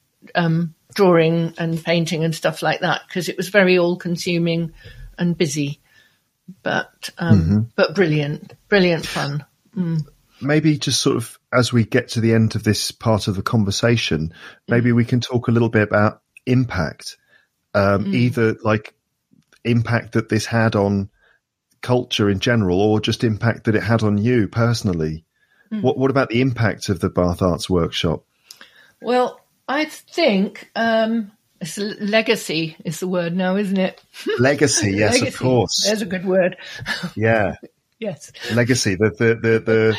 drawing and painting and stuff like that because it was very all-consuming and busy. But brilliant fun. Maybe just sort of as we get to the end of this part of the conversation, maybe we can talk a little bit about impact, either like impact that this had on culture in general or just impact that it had on you personally. What about the impact of the Bath Arts Workshop? Well, I think it's legacy is the word now, isn't it? Legacy, yes, Legacy. of course. There's a good word. Yeah. Yes. Legacy, the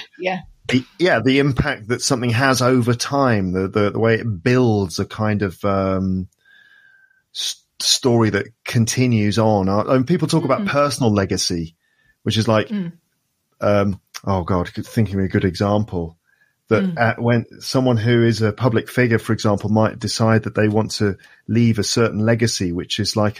impact that something has over time, the way it builds a kind of story that continues on. And people talk about personal legacy, which is like, thinking of a good example. That when someone who is a public figure, for example, might decide that they want to leave a certain legacy, which is like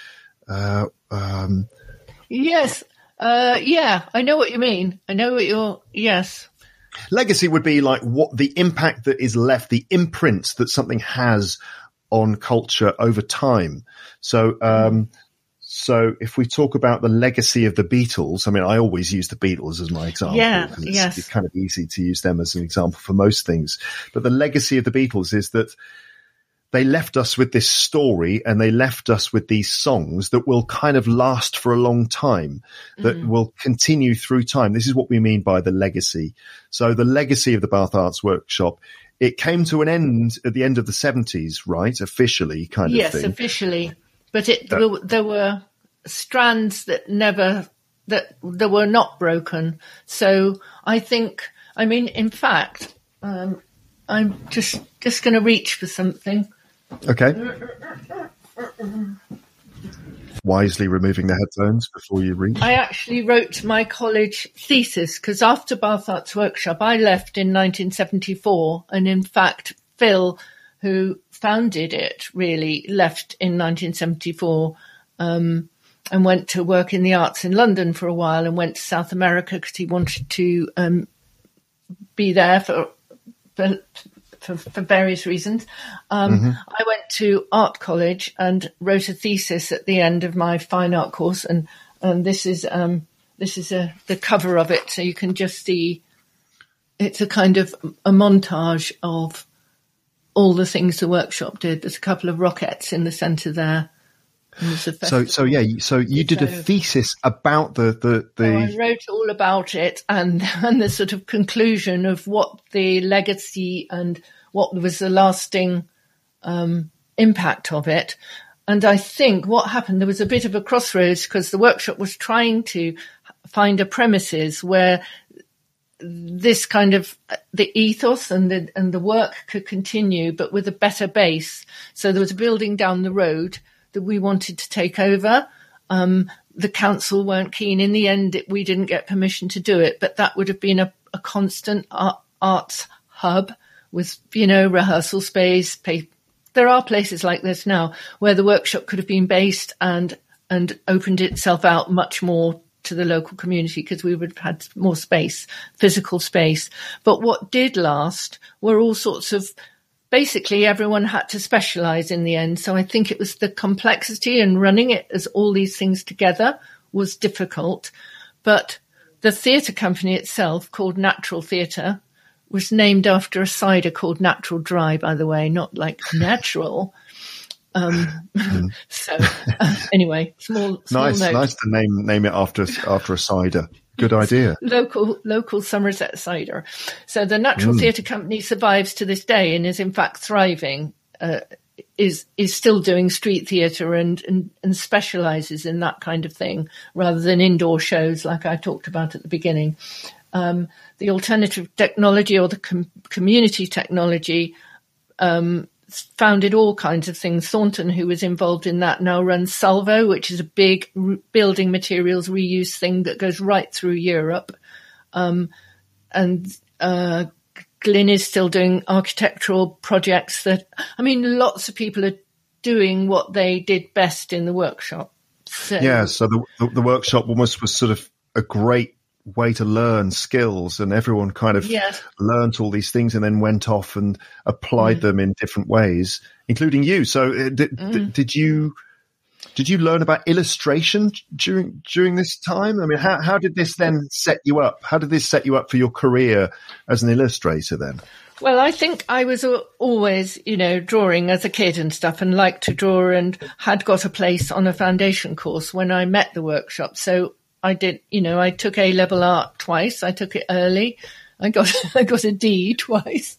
Yes. I know what you mean. Yes. Legacy would be like what the impact that is left, the imprint that something has on culture over time. So, so if we talk about the legacy of the Beatles, I mean, I always use the Beatles as my example. Yeah, because yes. It's kind of easy to use them as an example for most things. But the legacy of the Beatles is that they left us with this story and they left us with these songs that will kind of last for a long time, that will continue through time. This is what we mean by the legacy. So the legacy of the Bath Arts Workshop, it came to an end at the end of the 70s, right? Officially kind of thing. Yes, officially. But there were strands that were not broken. So I think, in fact, I'm just going to reach for something. Okay. Wisely removing the headphones before you reach. I actually wrote my college thesis because after Bath Arts Workshop, I left in 1974. And in fact, Phil, who founded it, really left in 1974 and went to work in the arts in London for a while and went to South America because he wanted to be there for various reasons. I went to art college and wrote a thesis at the end of my fine art course. And this is the cover of it. So you can just see it's a kind of a montage of all the things the workshop did. There's a couple of rockets in the centre there. So you did a thesis about the. I wrote all about it and the sort of conclusion of what the legacy and what was the lasting impact of it. And I think what happened, there was a bit of a crossroads because the workshop was trying to find a premises where this kind of the ethos and the work could continue, but with a better base. So there was a building down the road that we wanted to take over. The council weren't keen. In the end, we didn't get permission to do it, but that would have been a constant arts hub with, rehearsal space. There are places like this now where the workshop could have been based and opened itself out much more to the local community because we would have had more space, physical space. But what did last were all sorts of, basically everyone had to specialise in the end. So I think it was the complexity and running it as all these things together was difficult. But the theatre company itself, called Natural Theatre, was named after a cider called Natural Dry, by the way, not like natural. So anyway, small nice note. Nice to name it after a cider. Good idea. Local Somerset cider. So the Natural Theatre Company survives to this day and is in fact thriving. Is still doing street theatre and specialises in that kind of thing rather than indoor shows like I talked about at the beginning. The alternative technology or the community technology founded all kinds of things. Thornton, who was involved in that, now runs Salvo, which is a big building materials reuse thing that goes right through Europe. And Glyn is still doing architectural projects lots of people are doing what they did best in the workshop. So the workshop almost was sort of a great way to learn skills, and everyone kind of learnt all these things and then went off and applied them in different ways, including you. So did you learn about illustration during this time? I mean, how did this then set you up? How did this set you up for your career as an illustrator then? Well, I think I was always, drawing as a kid and stuff and liked to draw and had got a place on a foundation course when I met the workshop. So I did, I took A-level art twice. I took it early. I got a D twice.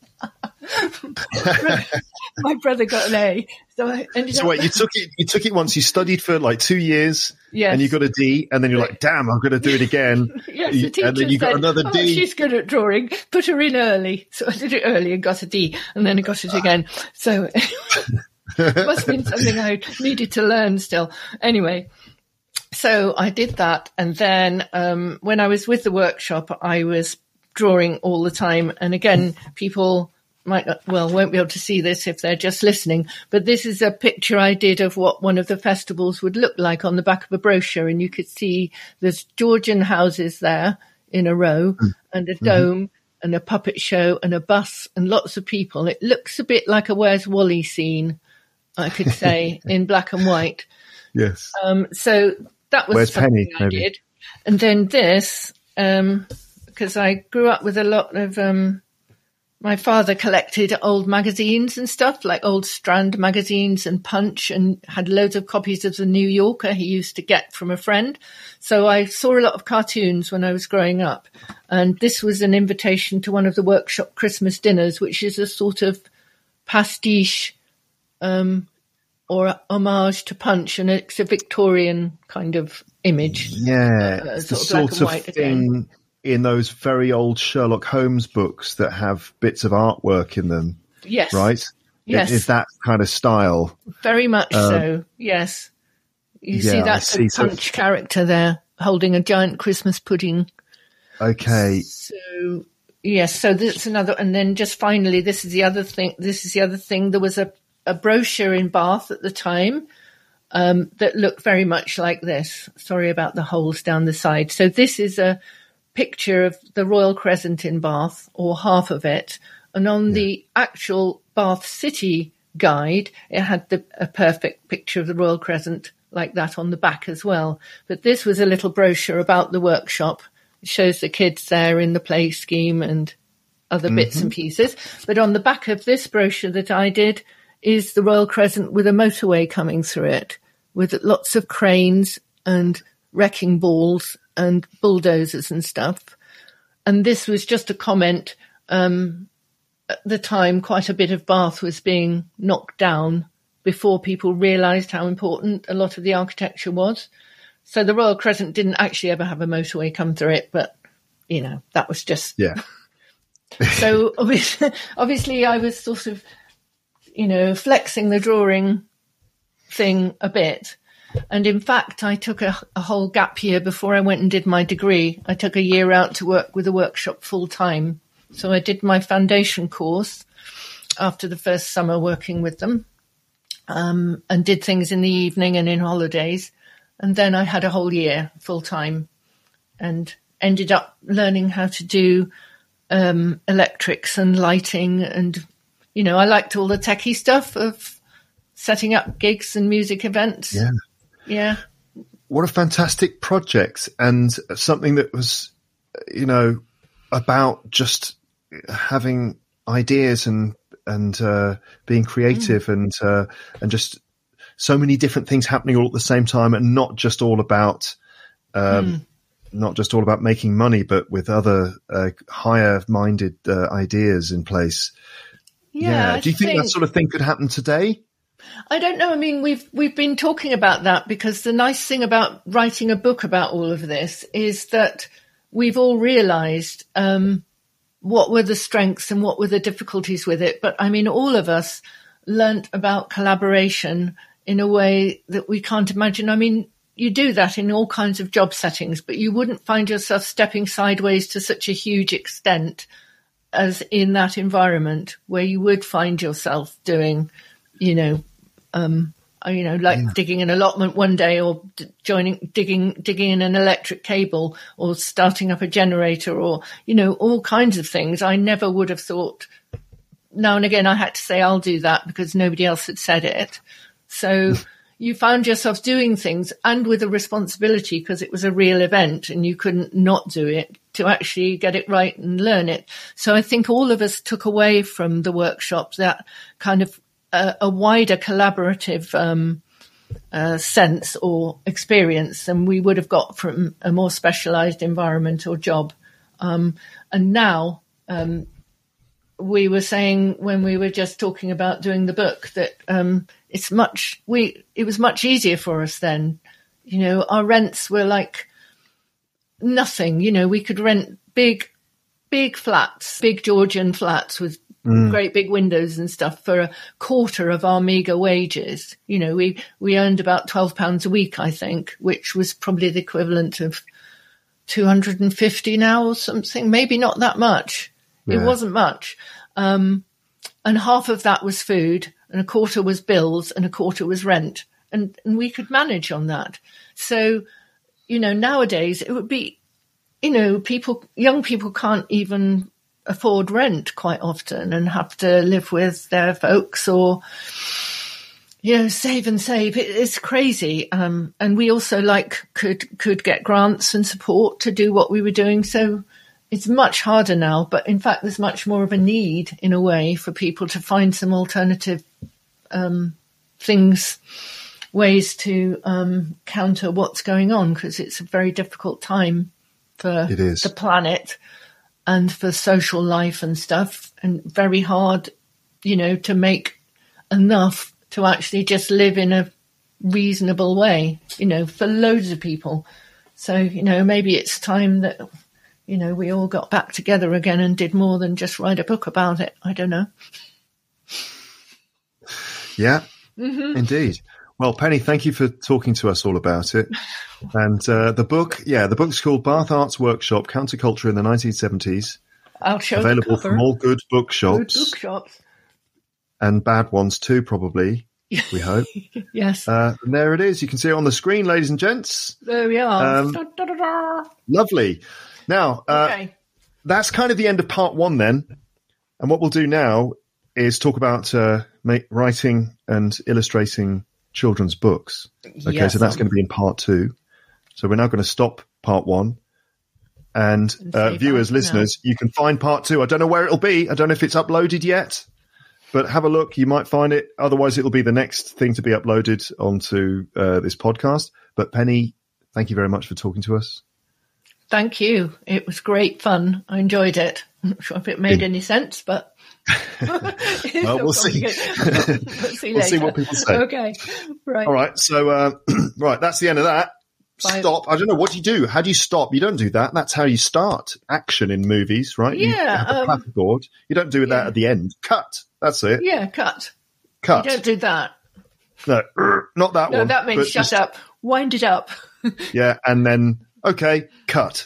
My brother got an A. So I ended up... wait, you took it once, you studied for like 2 years, and you got a D, and then you're like, damn, I'm going to do it again. Yes, the teacher and then you got another D. She's good at drawing, put her in early. So I did it early and got a D, and then I got it again. So it must have been something I needed to learn still. Anyway. So I did that. And then when I was with the workshop, I was drawing all the time. And again, people won't be able to see this if they're just listening. But this is a picture I did of what one of the festivals would look like on the back of a brochure. And you could see there's Georgian houses there in a row and a dome and a puppet show and a bus and lots of people. It looks a bit like a Where's Wally scene, I could say, in black and white. Yes. So that was Where's something Penny, I did. And then this, because I grew up with a lot of, my father collected old magazines and stuff, like old Strand magazines and Punch, and had loads of copies of the New Yorker he used to get from a friend. So I saw a lot of cartoons when I was growing up. And this was an invitation to one of the workshop Christmas dinners, which is a sort of pastiche, or homage to Punch, and it's a Victorian kind of image. Yeah, it's the sort of thing again. In those very old Sherlock Holmes books that have bits of artwork in them. Yes. Right? Yes. Is that kind of style. Very much so, yes. You see that Punch character there holding a giant Christmas pudding. Okay. So, yes, so this is another, and then just finally, this is the other thing. There was a brochure in Bath at the time that looked very much like this. Sorry about the holes down the side. So this is a picture of the Royal Crescent in Bath, or half of it. And on the actual Bath City guide, it had a perfect picture of the Royal Crescent like that on the back as well. But this was a little brochure about the workshop. It shows the kids there in the play scheme and other bits and pieces. But on the back of this brochure that I did is the Royal Crescent with a motorway coming through it. with lots of cranes and wrecking balls and bulldozers and stuff. And this was just a comment. At the time, quite a bit of Bath was being knocked down before people realised how important a lot of the architecture was. So the Royal Crescent didn't actually ever have a motorway come through it, but, that was just... Yeah. So obviously I was sort of, flexing the drawing thing a bit. And in fact, I took a whole gap year before I went and did my degree. I took a year out to work with a workshop full time. So I did my foundation course after the first summer working with them, and did things in the evening and in holidays. And then I had a whole year full time and ended up learning how to do electrics and lighting. And, I liked all the techie stuff of setting up gigs and music events. Yeah. Yeah. What a fantastic project, and something that was, about just having ideas and being creative and just so many different things happening all at the same time, and not just all about making money, but with other higher minded ideas in place. Yeah. Do you think that sort of thing could happen today? I don't know. I mean, we've been talking about that, because the nice thing about writing a book about all of this is that we've all realised what were the strengths and what were the difficulties with it. But I mean, all of us learnt about collaboration in a way that we can't imagine. I mean, you do that in all kinds of job settings, but you wouldn't find yourself stepping sideways to such a huge extent as in that environment, where you would find yourself doing, digging an allotment one day, or digging in an electric cable, or starting up a generator, or, all kinds of things. I never would have thought. Now and again, I had to say, I'll do that, because nobody else had said it. So you found yourself doing things, and with a responsibility, because it was a real event and you couldn't not do it, to actually get it right and learn it. So I think all of us took away from the workshops that kind of a wider collaborative sense or experience than we would have got from a more specialised environment or job. And now we were saying, when we were just talking about doing the book, that it was much easier for us then. Our rents were like nothing. We could rent big flats, big Georgian flats with great big windows and stuff for a quarter of our meagre wages. We earned about £12 a week, I think, which was probably the equivalent of 250 now or something, maybe not that much. Yeah. It wasn't much. And half of that was food, and a quarter was bills, and a quarter was rent. And we could manage on that. So, nowadays it would be, young people can't even afford rent quite often, and have to live with their folks, or, save and save. It's crazy. And we also could get grants and support to do what we were doing. So it's much harder now, but in fact, there's much more of a need in a way for people to find some alternative ways to counter what's going on, because it's a very difficult time for the planet and for social life and stuff, and very hard, to make enough to actually just live in a reasonable way, for loads of people. So, maybe it's time that, we all got back together again and did more than just write a book about it. I don't know. Yeah, indeed. Well, Penny, thank you for talking to us all about it. And the book's called Bath Arts Workshop, Counterculture in the 1970s. I'll show available the cover. from all good bookshops. Good bookshops. And bad ones too, probably, we hope. Yes. And there it is. You can see it on the screen, ladies and gents. There we are. Lovely. Now, that's kind of the end of part one then. And what we'll do now is talk about writing and illustrating children's books. Okay, yes, so that's going to be in part two. So we're now going to stop part one. And viewers, listeners, you can find part two. I don't know where it'll be. I don't know if it's uploaded yet. but have a look. You might find it. Otherwise, it'll be the next thing to be uploaded onto this podcast. But Penny, thank you very much for talking to us. Thank you. It was great fun. I enjoyed it. I'm not sure if it made any sense, but well, we'll see. We'll see what people say. Okay, right. All right. So, right, that's the end of that. Bye. Stop. I don't know. What do you do? How do you stop? You don't do that. That's how you start action in movies, right? Yeah. You have a clapperboard. You don't do that at the end. Cut. That's it. Yeah, cut. Cut. You don't do that. No, not that one. No, that means shut up. Wind it up. Yeah, and then, okay, cut.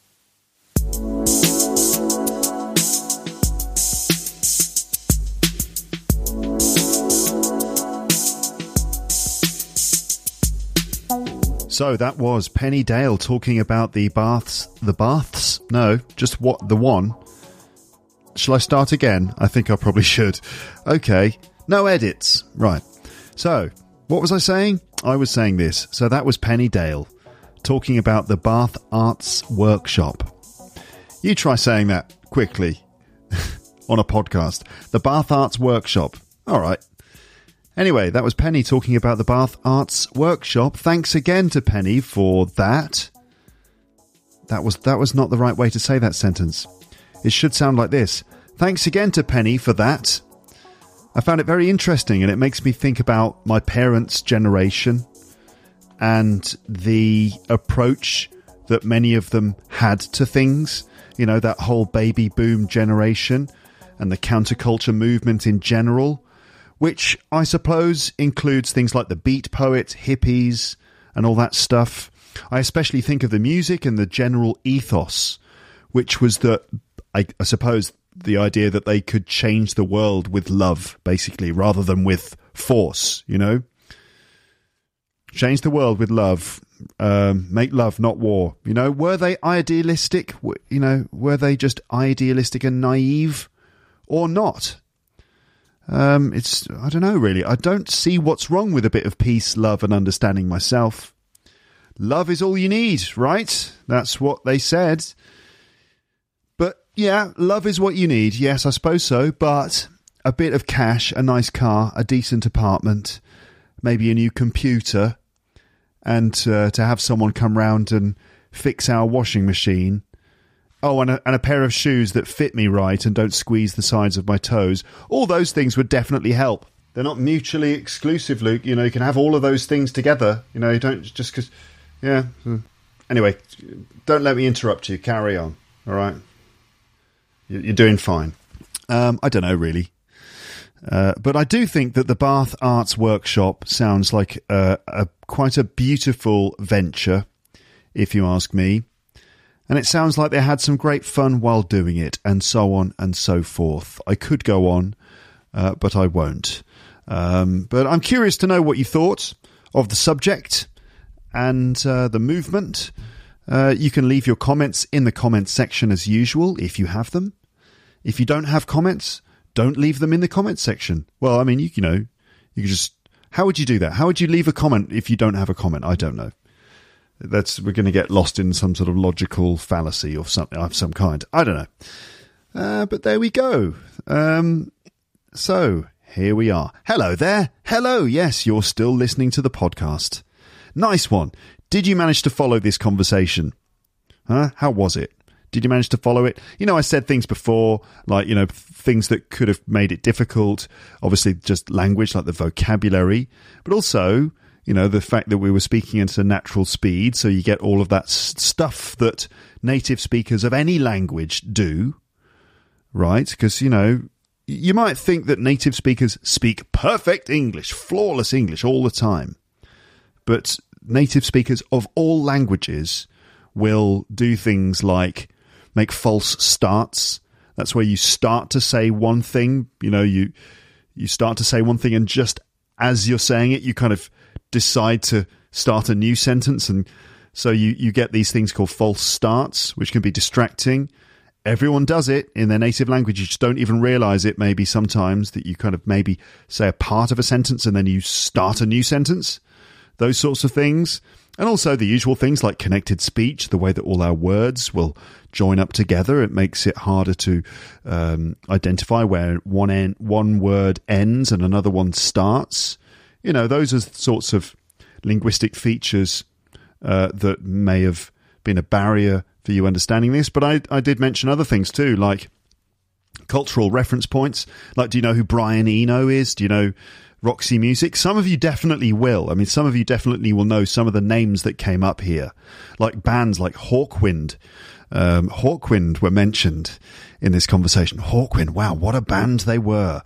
So that was Penny Dale talking about the baths? No, just the one. Shall I start again? I think I probably should. Okay, no edits. Right. So, what was I saying? I was saying this. So that was Penny Dale talking about the Bath Arts Workshop. You try saying that quickly on a podcast. The Bath Arts Workshop. All right. Anyway, that was Penny talking about the Bath Arts Workshop. Thanks again to Penny for that. That was not the right way to say that sentence. It should sound like this. Thanks again to Penny for that. I found it very interesting, and it makes me think about my parents' generation and the approach that many of them had to things. You know, that whole baby boom generation and the counterculture movement in general, which I suppose includes things like the beat poets, hippies, and all that stuff. I especially think of the music and the general ethos, which was I suppose, the idea that they could change the world with love, basically, rather than with force, you know? Change the world with love. Make love, not war. You know, were they idealistic? You know, were they just idealistic and naive or not? I don't know, really. I don't see what's wrong with a bit of peace, love, and understanding myself. Love is all you need, right? That's what they said. But yeah, love is what you need. Yes, I suppose so. But a bit of cash, a nice car, a decent apartment, maybe a new computer, and to have someone come round and fix our washing machine. Oh, and a pair of shoes that fit me right and don't squeeze the sides of my toes. All those things would definitely help. They're not mutually exclusive, Luke. You know, you can have all of those things together. You know, you don't just because... Yeah. Anyway, don't let me interrupt you. Carry on. All right? You're doing fine. I don't know, really. But I do think that the Bath Arts Workshop sounds like quite a beautiful venture, if you ask me. And it sounds like they had some great fun while doing it, and so on and so forth. I could go on, but I won't. But I'm curious to know what you thought of the subject and the movement. You can leave your comments in the comments section as usual, if you have them. If you don't have comments, don't leave them in the comments section. Well, I mean, you could just... How would you do that? How would you leave a comment if you don't have a comment? I don't know. We're going to get lost in some sort of logical fallacy or something of some kind. I don't know. But there we go. So here we are. Hello there. Hello. Yes, you're still listening to the podcast. Nice one. Did you manage to follow this conversation? Huh? How was it? Did you manage to follow it? You know, I said things before, like, you know, things that could have made it difficult. Obviously, just language, like the vocabulary, but also, you know, the fact that we were speaking at a natural speed, so you get all of that stuff that native speakers of any language do, right? Because, you know, you might think that native speakers speak perfect English, flawless English all the time. But native speakers of all languages will do things like make false starts. That's where you start to say one thing, you know, you start to say one thing, and just as you're saying it, you kind of decide to start a new sentence. And so you get these things called false starts, which can be distracting. Everyone does it in their native language. You just don't even realize it, maybe sometimes, that you kind of maybe say a part of a sentence and then you start a new sentence. Those sorts of things. And also the usual things like connected speech, the way that all our words will join up together. It makes it harder to identify where one word ends and another one starts. You know, those are sorts of linguistic features that may have been a barrier for you understanding this. But I did mention other things too, like cultural reference points. Like, do you know who Brian Eno is? Do you know Roxy Music? Some of you definitely will. I mean, some of you definitely will know some of the names that came up here, like bands like Hawkwind. Hawkwind were mentioned in this conversation. Hawkwind, wow, what a band they were.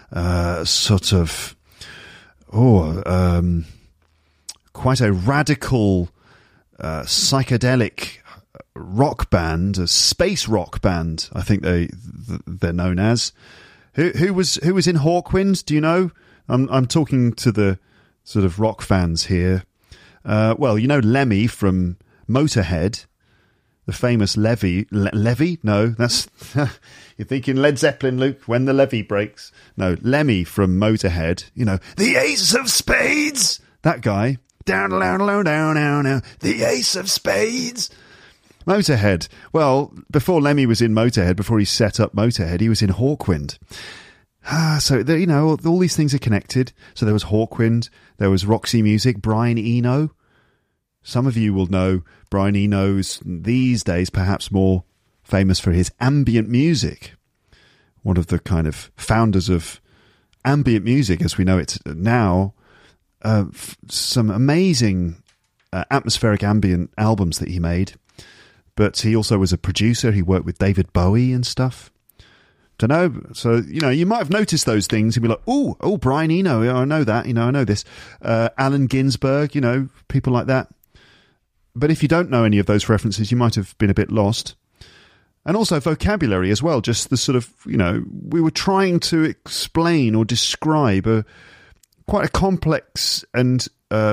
Quite a radical, psychedelic rock band, a space rock band, I think they're known as. Who was in Hawkwind? Do you know? I'm talking to the sort of rock fans here. Well, you know Lemmy from Motorhead, the famous levee. No, that's you're thinking Led Zeppelin, Luke. When the levee breaks. No, Lemmy from Motorhead. You know, the Ace of Spades. That guy. Down, the Ace of Spades. Motorhead. Well, before Lemmy was in Motorhead, before he set up Motorhead, he was in Hawkwind. So, you know, all these things are connected. So there was Hawkwind, there was Roxy Music, Brian Eno. Some of you will know Brian Eno's these days perhaps more famous for his ambient music. One of the kind of founders of ambient music as we know it now. Some amazing atmospheric ambient albums that he made. But he also was a producer. He worked with David Bowie and stuff. Don't know. So, you know, you might have noticed those things and be like, oh, Brian Eno. I know that. You know, I know this. Allen Ginsberg, you know, people like that. But if you don't know any of those references, you might have been a bit lost. And also vocabulary as well. Just the sort of, you know, we were trying to explain or describe quite a complex and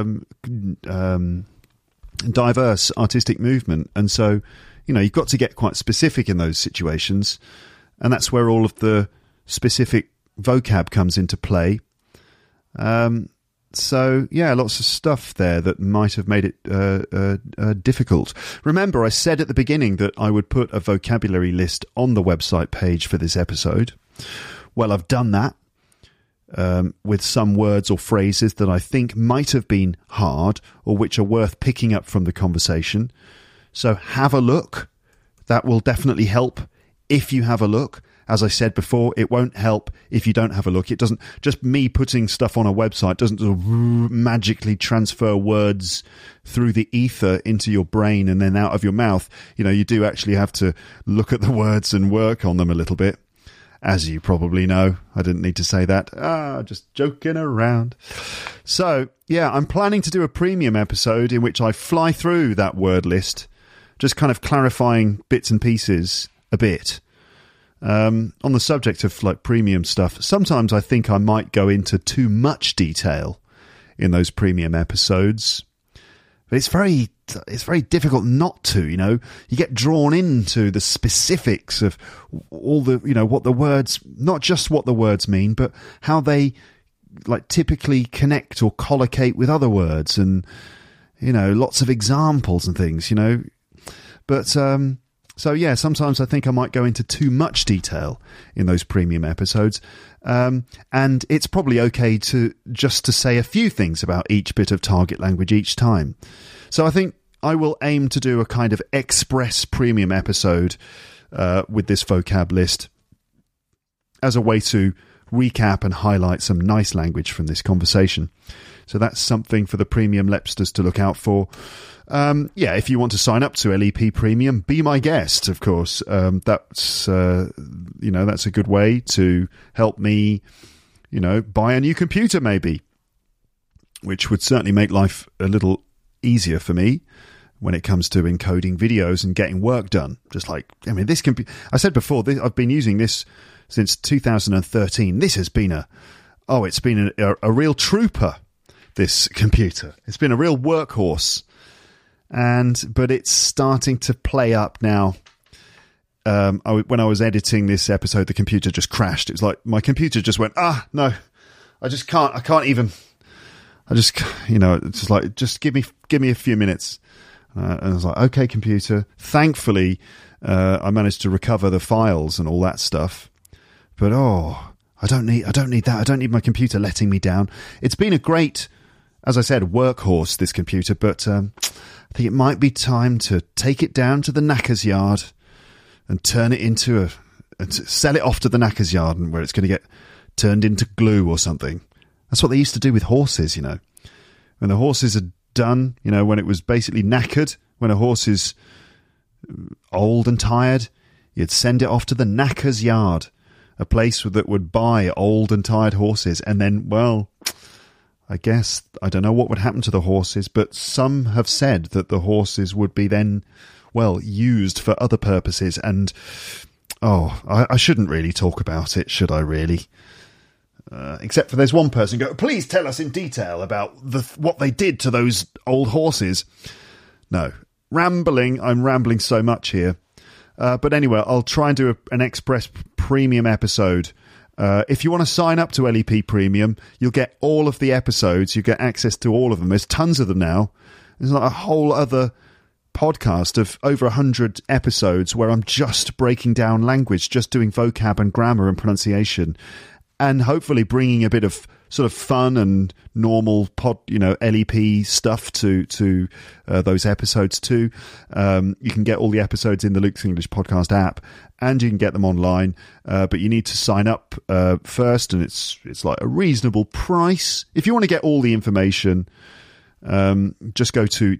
diverse artistic movement. And so, you know, you've got to get quite specific in those situations. And that's where all of the specific vocab comes into play. So, yeah, lots of stuff there that might have made it difficult. Remember, I said at the beginning that I would put a vocabulary list on the website page for this episode. Well, I've done that with some words or phrases that I think might have been hard or which are worth picking up from the conversation. So have a look. That will definitely help if you have a look. As I said before, it won't help if you don't have a look. It doesn't, just me putting stuff on a website doesn't sort of magically transfer words through the ether into your brain and then out of your mouth. You know, you do actually have to look at the words and work on them a little bit. As you probably know, I didn't need to say that. Just joking around. So, yeah, I'm planning to do a premium episode in which I fly through that word list, just kind of clarifying bits and pieces a bit. On the subject of like premium stuff, sometimes I think I might go into too much detail in those premium episodes. But it's very difficult not to, you know. You get drawn into the specifics of all the, you know, what the words, not just what the words mean, but how they like typically connect or collocate with other words and, you know, lots of examples and things, you know. But, so yeah, sometimes I think I might go into too much detail in those premium episodes. And it's probably okay to say a few things about each bit of target language each time. So I think I will aim to do a kind of express premium episode with this vocab list as a way to recap and highlight some nice language from this conversation. So that's something for the premium Lepsters to look out for. Yeah, if you want to sign up to LEP Premium, be my guest, of course. That's that's a good way to help me, you know, buy a new computer maybe, which would certainly make life a little easier for me when it comes to encoding videos and getting work done. Just like, I mean, this can be, I said before, I've been using this since 2013. This has been it's been a real trooper, this computer. It's been a real workhorse. But it's starting to play up now. When I was editing this episode, the computer just crashed. It was like my computer just went, no, I just can't. I can't even. I just, you know, it's just like, just give me give me a few minutes. And I was like, okay, computer. Thankfully, I managed to recover the files and all that stuff. But I don't need that. I don't need my computer letting me down. It's been a great, as I said, workhorse, this computer, but I think it might be time to take it down to the knacker's yard and turn it into sell it off to the knacker's yard, and where it's going to get turned into glue or something. That's what they used to do with horses, you know. When the horses are done, you know, when it was basically knackered, when a horse is old and tired, you'd send it off to the knacker's yard, a place that would buy old and tired horses. And then, well, I guess, I don't know what would happen to the horses, but some have said that the horses would be then, well, used for other purposes. And, I shouldn't really talk about it, should I really? Except for there's one person go, please tell us in detail about what they did to those old horses. No, I'm rambling so much here. But anyway, I'll try and do an Express Premium episode. If you want to sign up to LEP Premium, you'll get all of the episodes. You get access to all of them. There's tons of them now. There's like a whole other podcast of over 100 episodes where I'm just breaking down language, just doing vocab and grammar and pronunciation, and hopefully bringing a bit of sort of fun and normal LEP stuff to those episodes too. You can get all the episodes in the Luke's English Podcast app, and you can get them online. But you need to sign up first, and it's like a reasonable price. If you want to get all the information, just go to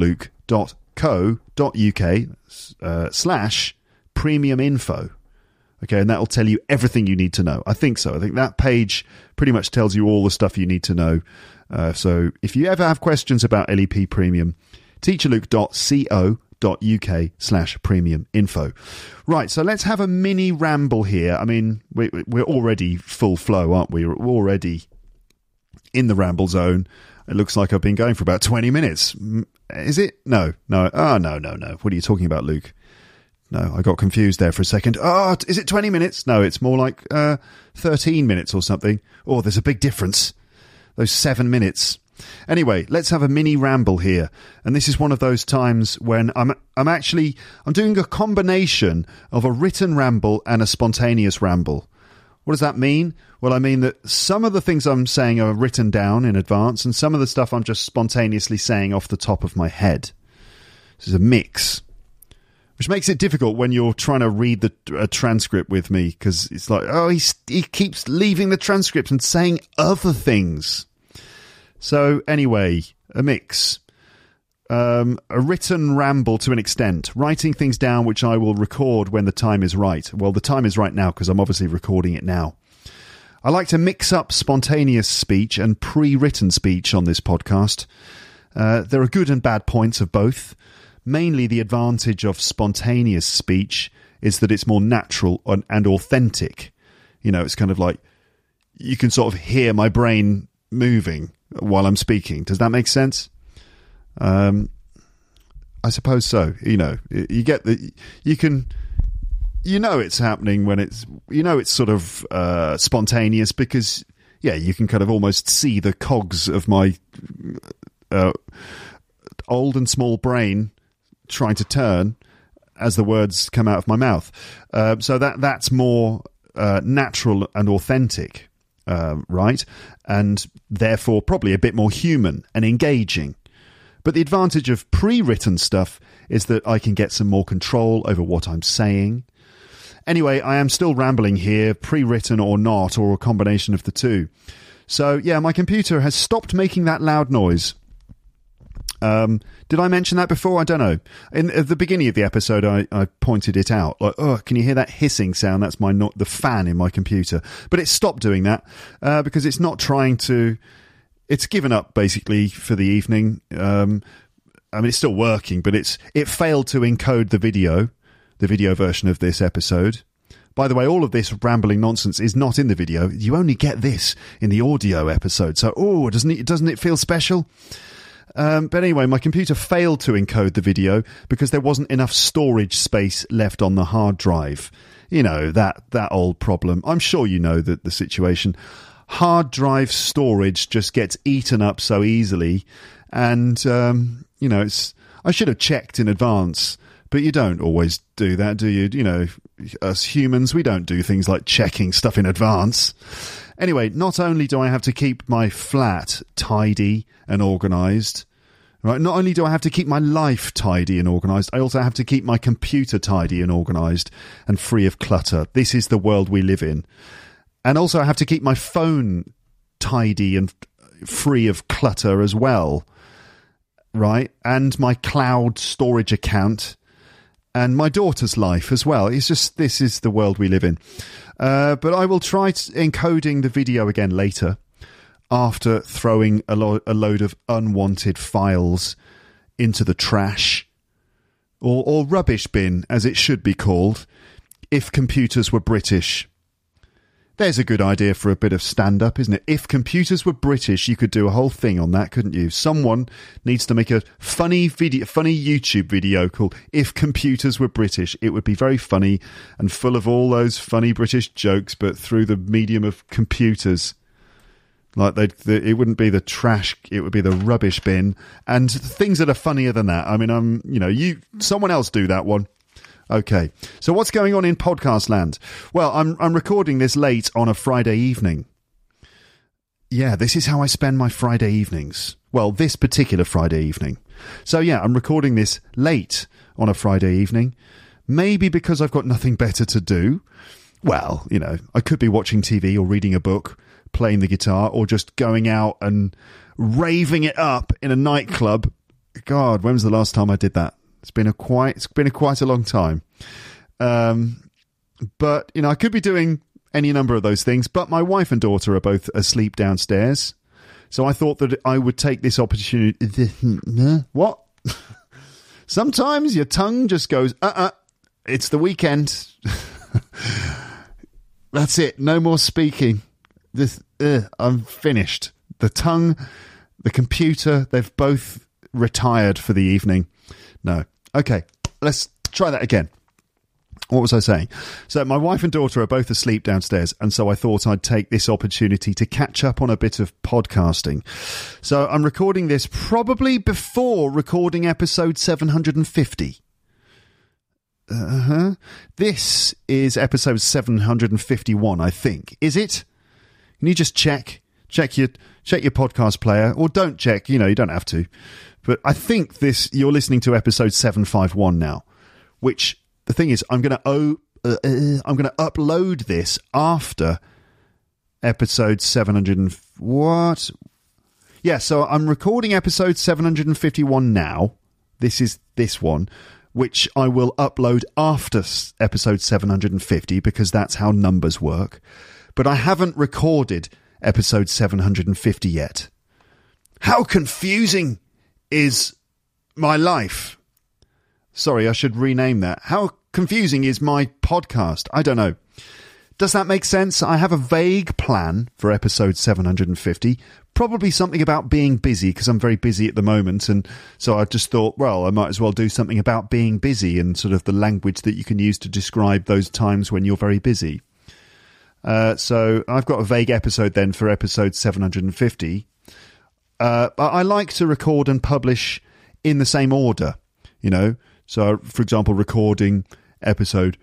teacherluke.co.uk/premium info. Okay, and that will tell you everything you need to know. I think so. I think that page pretty much tells you all the stuff you need to know. So if you ever have questions about LEP Premium, teacherluke.co.uk/premium info. Right, so let's have a mini ramble here. I mean, we're already full flow, aren't we? We're already in the ramble zone. It looks like I've been going for about 20 minutes. Is it? No. Oh, no. What are you talking about, Luke? No, I got confused there for a second. Oh, is it 20 minutes? No, it's more like 13 minutes or something. Oh, there's a big difference. Those 7 minutes. Anyway, let's have a mini ramble here. And this is one of those times when I'm doing a combination of a written ramble and a spontaneous ramble. What does that mean? Well, I mean that some of the things I'm saying are written down in advance, and some of the stuff I'm just spontaneously saying off the top of my head. This is a mix, which makes it difficult when you're trying to read a transcript with me, because it's like, he keeps leaving the transcript and saying other things. So anyway, a mix. A written ramble to an extent, writing things down which I will record when the time is right. Well, the time is right now because I'm obviously recording it now. I like to mix up spontaneous speech and pre-written speech on this podcast. There are good and bad points of both. Mainly the advantage of spontaneous speech is that it's more natural and authentic. You know, it's kind of like you can sort of hear my brain moving while I'm speaking. Does that make sense? I suppose so. You know, it's happening when it's sort of spontaneous because, yeah, you can kind of almost see the cogs of my old and small brain trying to turn as the words come out of my mouth. So that's more natural and authentic, right? And therefore probably a bit more human and engaging. But the advantage of pre-written stuff is that I can get some more control over what I'm saying. Anyway, I am still rambling here, pre-written or not, or a combination of the two. So, yeah, my computer has stopped making that loud noise. Did I mention that before? I don't know. At the beginning of the episode, I pointed it out. Like, can you hear that hissing sound? That's the fan in my computer. But it stopped doing that because it's not trying to... It's given up, basically, for the evening. I mean, it's still working, but it failed to encode the video version of this episode. By the way, all of this rambling nonsense is not in the video. You only get this in the audio episode. So, doesn't it feel special? But anyway, my computer failed to encode the video because there wasn't enough storage space left on the hard drive. You know, that old problem. I'm sure you know the situation. hard drive storage just gets eaten up so easily. And, I should have checked in advance, but you don't always do that, do you? You know, us humans, we don't do things like checking stuff in advance. Anyway, not only do I have to keep my flat tidy and organised, right? Not only do I have to keep my life tidy and organised, I also have to keep my computer tidy and organised and free of clutter. This is the world we live in. And also I have to keep my phone tidy and free of clutter as well, right? And my cloud storage account and my daughter's life as well. It's just, this is the world we live in. But I will try encoding the video again later after throwing a load of unwanted files into the trash or rubbish bin, as it should be called, if computers were British. There's a good idea for a bit of stand-up, isn't it? If computers were British, you could do a whole thing on that, couldn't you? Someone needs to make a funny YouTube video called If Computers Were British. It would be very funny and full of all those funny British jokes, but through the medium of computers. Like it wouldn't be the trash, it would be the rubbish bin, and things that are funnier than that. I mean, someone else do that one. Okay, so what's going on in podcast land? Well, I'm recording this late on a Friday evening. Yeah, this is how I spend my Friday evenings. Well, this particular Friday evening. So yeah, I'm recording this late on a Friday evening. Maybe because I've got nothing better to do. Well, I could be watching TV or reading a book, playing the guitar, or just going out and raving it up in a nightclub. God, when was the last time I did that? It's been quite a long time. But, I could be doing any number of those things, but my wife and daughter are both asleep downstairs. So I thought that I would take this opportunity. What? Sometimes your tongue just goes, it's the weekend. That's it. No more speaking. I'm finished. The tongue, the computer, they've both retired for the evening. No. Okay, let's try that again. What was I saying? So my wife and daughter are both asleep downstairs, and so I thought I'd take this opportunity to catch up on a bit of podcasting. So I'm recording this probably before recording episode 750. This is episode 751, I think. Is it? Can you just check your podcast player, or don't check, you don't have to. But I think you're listening to episode 751 now, which the thing is, I'm going to upload this after episode 700 what? Yeah, so I'm recording episode 751 now. This is this one, which I will upload after episode 750 because that's how numbers work. But I haven't recorded episode 750 yet. How confusing is my life? Sorry, I should rename that. How confusing is my podcast? I don't know. Does that make sense? I have a vague plan for episode 750. Probably something about being busy, because I'm very busy at the moment. And so I just thought, well, I might as well do something about being busy and sort of the language that you can use to describe those times when you're very busy. So I've got a vague episode then for episode 750. I like to record and publish in the same order, So, for example, recording episode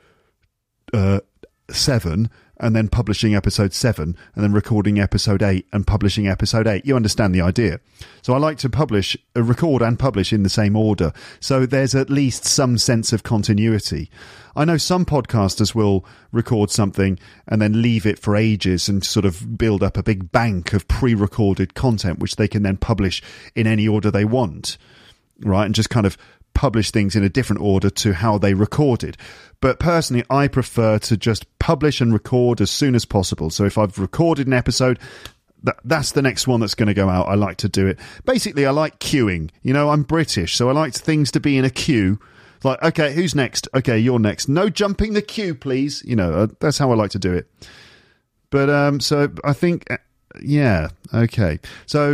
7 and then publishing episode 7 and then recording episode 8 and publishing episode 8. You understand the idea. So I like to record and publish in the same order. So there's at least some sense of continuity. I know some podcasters will record something and then leave it for ages and sort of build up a big bank of pre-recorded content, which they can then publish in any order they want, right? And just kind of publish things in a different order to how they recorded. But personally, I prefer to just publish and record as soon as possible. So if I've recorded an episode, that's the next one that's going to go out. I like to do it. Basically, I like queuing. I'm British, so I like things to be in a queue. Like, okay, who's next? Okay, you're next. No jumping the queue, please. That's how I like to do it. But so I think, yeah, okay. So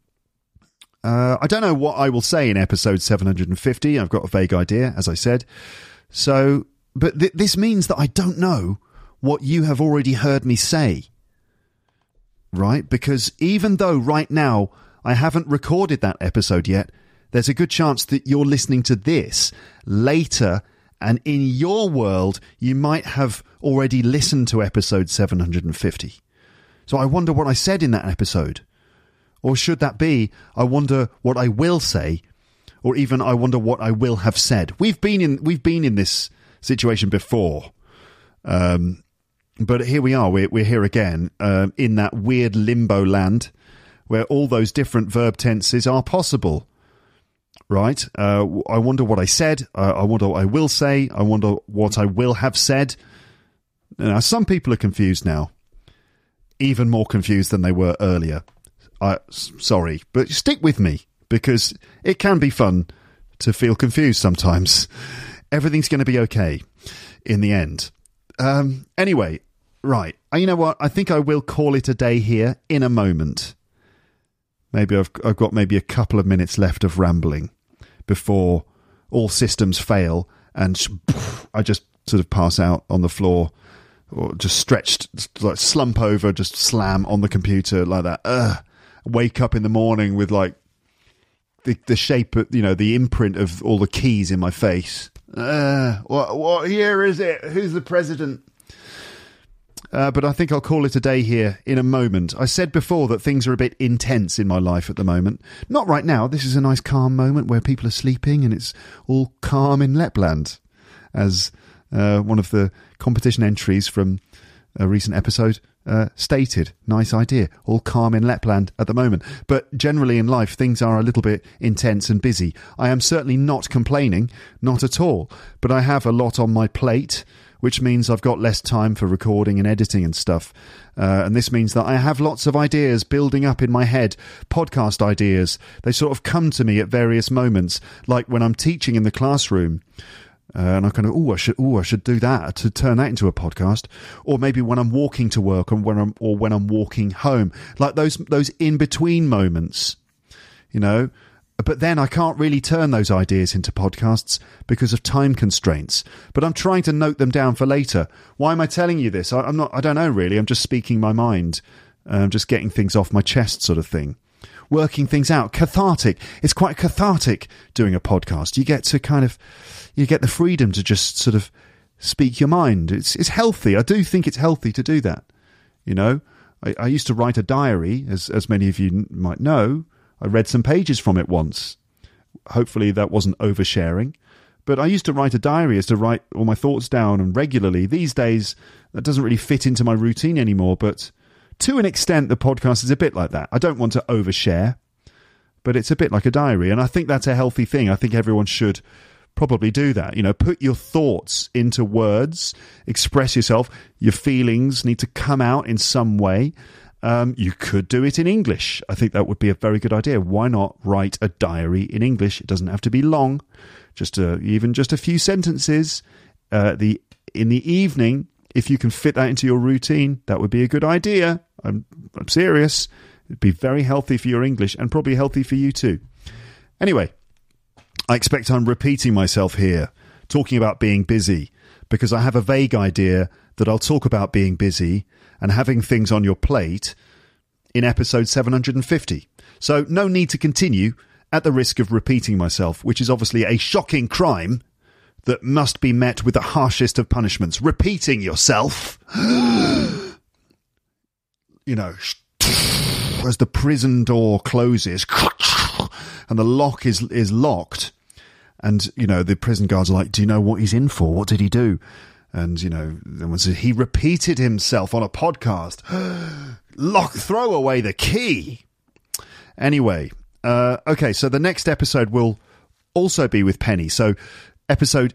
I don't know what I will say in episode 750. I've got a vague idea, as I said. So, but this means that I don't know what you have already heard me say. right? Because even though right now I haven't recorded that episode yet, there's a good chance that you're listening to this later, and in your world, you might have already listened to episode 750. So I wonder what I said in that episode. Or should that be, I wonder what I will say, or even I wonder what I will have said. We've been in this situation before. But here we are. We're here again in that weird limbo land where all those different verb tenses are possible. Right? I wonder what I said. I wonder what I will say. I wonder what I will have said. Now, some people are confused now. Even more confused than they were earlier. Sorry, but stick with me, because it can be fun to feel confused sometimes. Everything's going to be okay in the end. Anyway, right. You know what? I think I will call it a day here in a moment. Maybe I've got maybe a couple of minutes left of rambling before all systems fail and I just sort of pass out on the floor, or just stretched, like slump over, just slam on the computer like that. Wake up in the morning with like the shape, the imprint of all the keys in my face. What year is it? Who's the president? But I think I'll call it a day here in a moment. I said before that things are a bit intense in my life at the moment. Not right now. This is a nice calm moment where people are sleeping and it's all calm in Lapland, as one of the competition entries from a recent episode stated. Nice idea. All calm in Lapland at the moment. But generally in life, things are a little bit intense and busy. I am certainly not complaining, not at all. But I have a lot on my plate, which means I've got less time for recording and editing and stuff. And this means that I have lots of ideas building up in my head, podcast ideas. They sort of come to me at various moments, like when I'm teaching in the classroom. And I kind of, I should do that, to turn that into a podcast. Or maybe when I'm walking to work and when I'm walking home, like those in-between moments, But then I can't really turn those ideas into podcasts because of time constraints. But I'm trying to note them down for later. Why am I telling you this? I don't know really. I'm just speaking my mind. I'm just getting things off my chest, sort of thing. Working things out. Cathartic. It's quite cathartic doing a podcast. You get the freedom to just sort of speak your mind. It's healthy. I do think it's healthy to do that. I used to write a diary, as many of you might know. I read some pages from it once. Hopefully that wasn't oversharing. But I used to write a diary, as to write all my thoughts down, and regularly. These days, that doesn't really fit into my routine anymore, but to an extent, the podcast is a bit like that. I don't want to overshare, but it's a bit like a diary, and I think that's a healthy thing. I think everyone should probably do that. Put your thoughts into words, express yourself. Your feelings need to come out in some way. You could do it in English. I think that would be a very good idea. Why not write a diary in English? It doesn't have to be long, even just a few sentences. In the evening, if you can fit that into your routine, that would be a good idea. I'm serious. It'd be very healthy for your English and probably healthy for you too. Anyway, I expect I'm repeating myself here, talking about being busy, because I have a vague idea that I'll talk about being busy and having things on your plate in episode 750. So no need to continue at the risk of repeating myself, which is obviously a shocking crime that must be met with the harshest of punishments. Repeating yourself, as the prison door closes and the lock is locked, and, the prison guards are like, do you know what he's in for? What did he do? And, he repeated himself on a podcast. Throw away the key. Anyway, okay, so the next episode will also be with Penny. So episode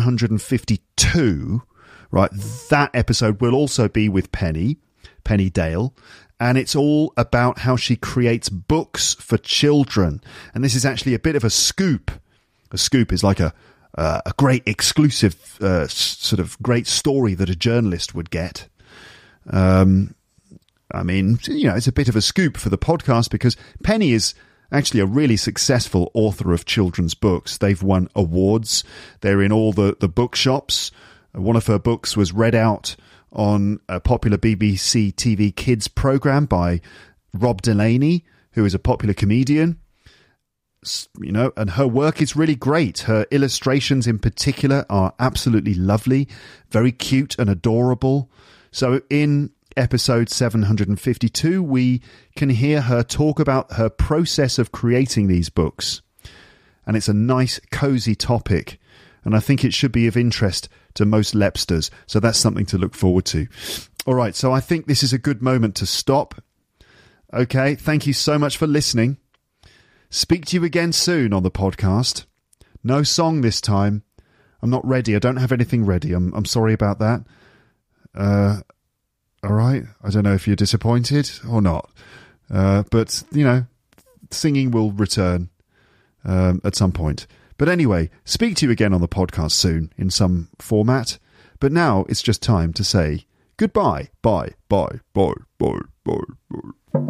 752, right, that episode will also be with Penny Dale. And it's all about how she creates books for children. And this is actually a bit of a scoop. A scoop is like a great exclusive sort of great story that a journalist would get. It's a bit of a scoop for the podcast because Penny is actually a really successful author of children's books. They've won awards. They're in all the bookshops. One of her books was read out on a popular BBC TV Kids programme by Rob Delaney, who is a popular comedian. You know, and her work is really great. Her illustrations in particular are absolutely lovely, very cute and adorable. So in episode 752, we can hear her talk about her process of creating these books. And it's a nice, cosy topic. And I think it should be of interest to most Lepsters. So that's something to look forward to. All right, so I think this is a good moment to stop. Okay, thank you so much for listening. Speak to you again soon on the podcast. No song this time. I'm not ready. I don't have anything ready. I'm sorry about that. All right. I don't know if you're disappointed or not. But, you know, singing will return at some point. But anyway, speak to you again on the podcast soon in some format. But now it's just time to say goodbye. Bye, bye, bye, bye, bye, bye.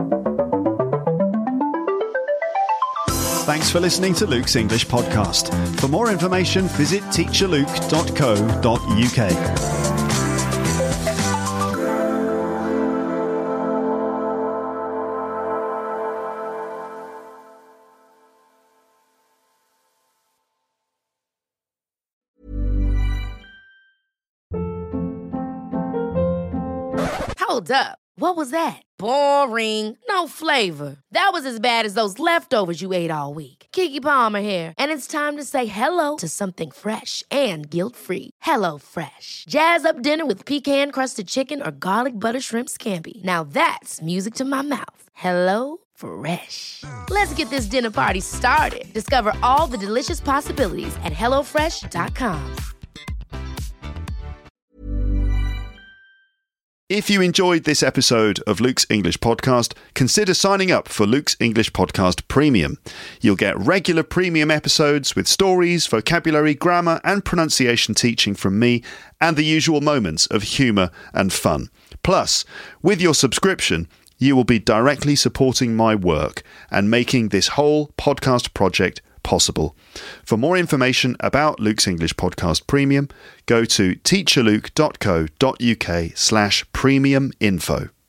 Thanks for listening to Luke's English Podcast. For more information, visit teacherluke.co.uk. Hold up. What was that? Boring. No flavor. That was as bad as those leftovers you ate all week. Keke Palmer here, and it's time to say hello to something fresh and guilt-free. Hello Fresh. Jazz up dinner with pecan-crusted chicken or garlic butter shrimp scampi. Now that's music to my mouth. Hello Fresh. Let's get this dinner party started. Discover all the delicious possibilities at HelloFresh.com. If you enjoyed this episode of Luke's English Podcast, consider signing up for Luke's English Podcast Premium. You'll get regular premium episodes with stories, vocabulary, grammar and pronunciation teaching from me and the usual moments of humour and fun. Plus, with your subscription, you will be directly supporting my work and making this whole podcast project possible. For more information about Luke's English Podcast Premium, go to teacherluke.co.uk/premium info.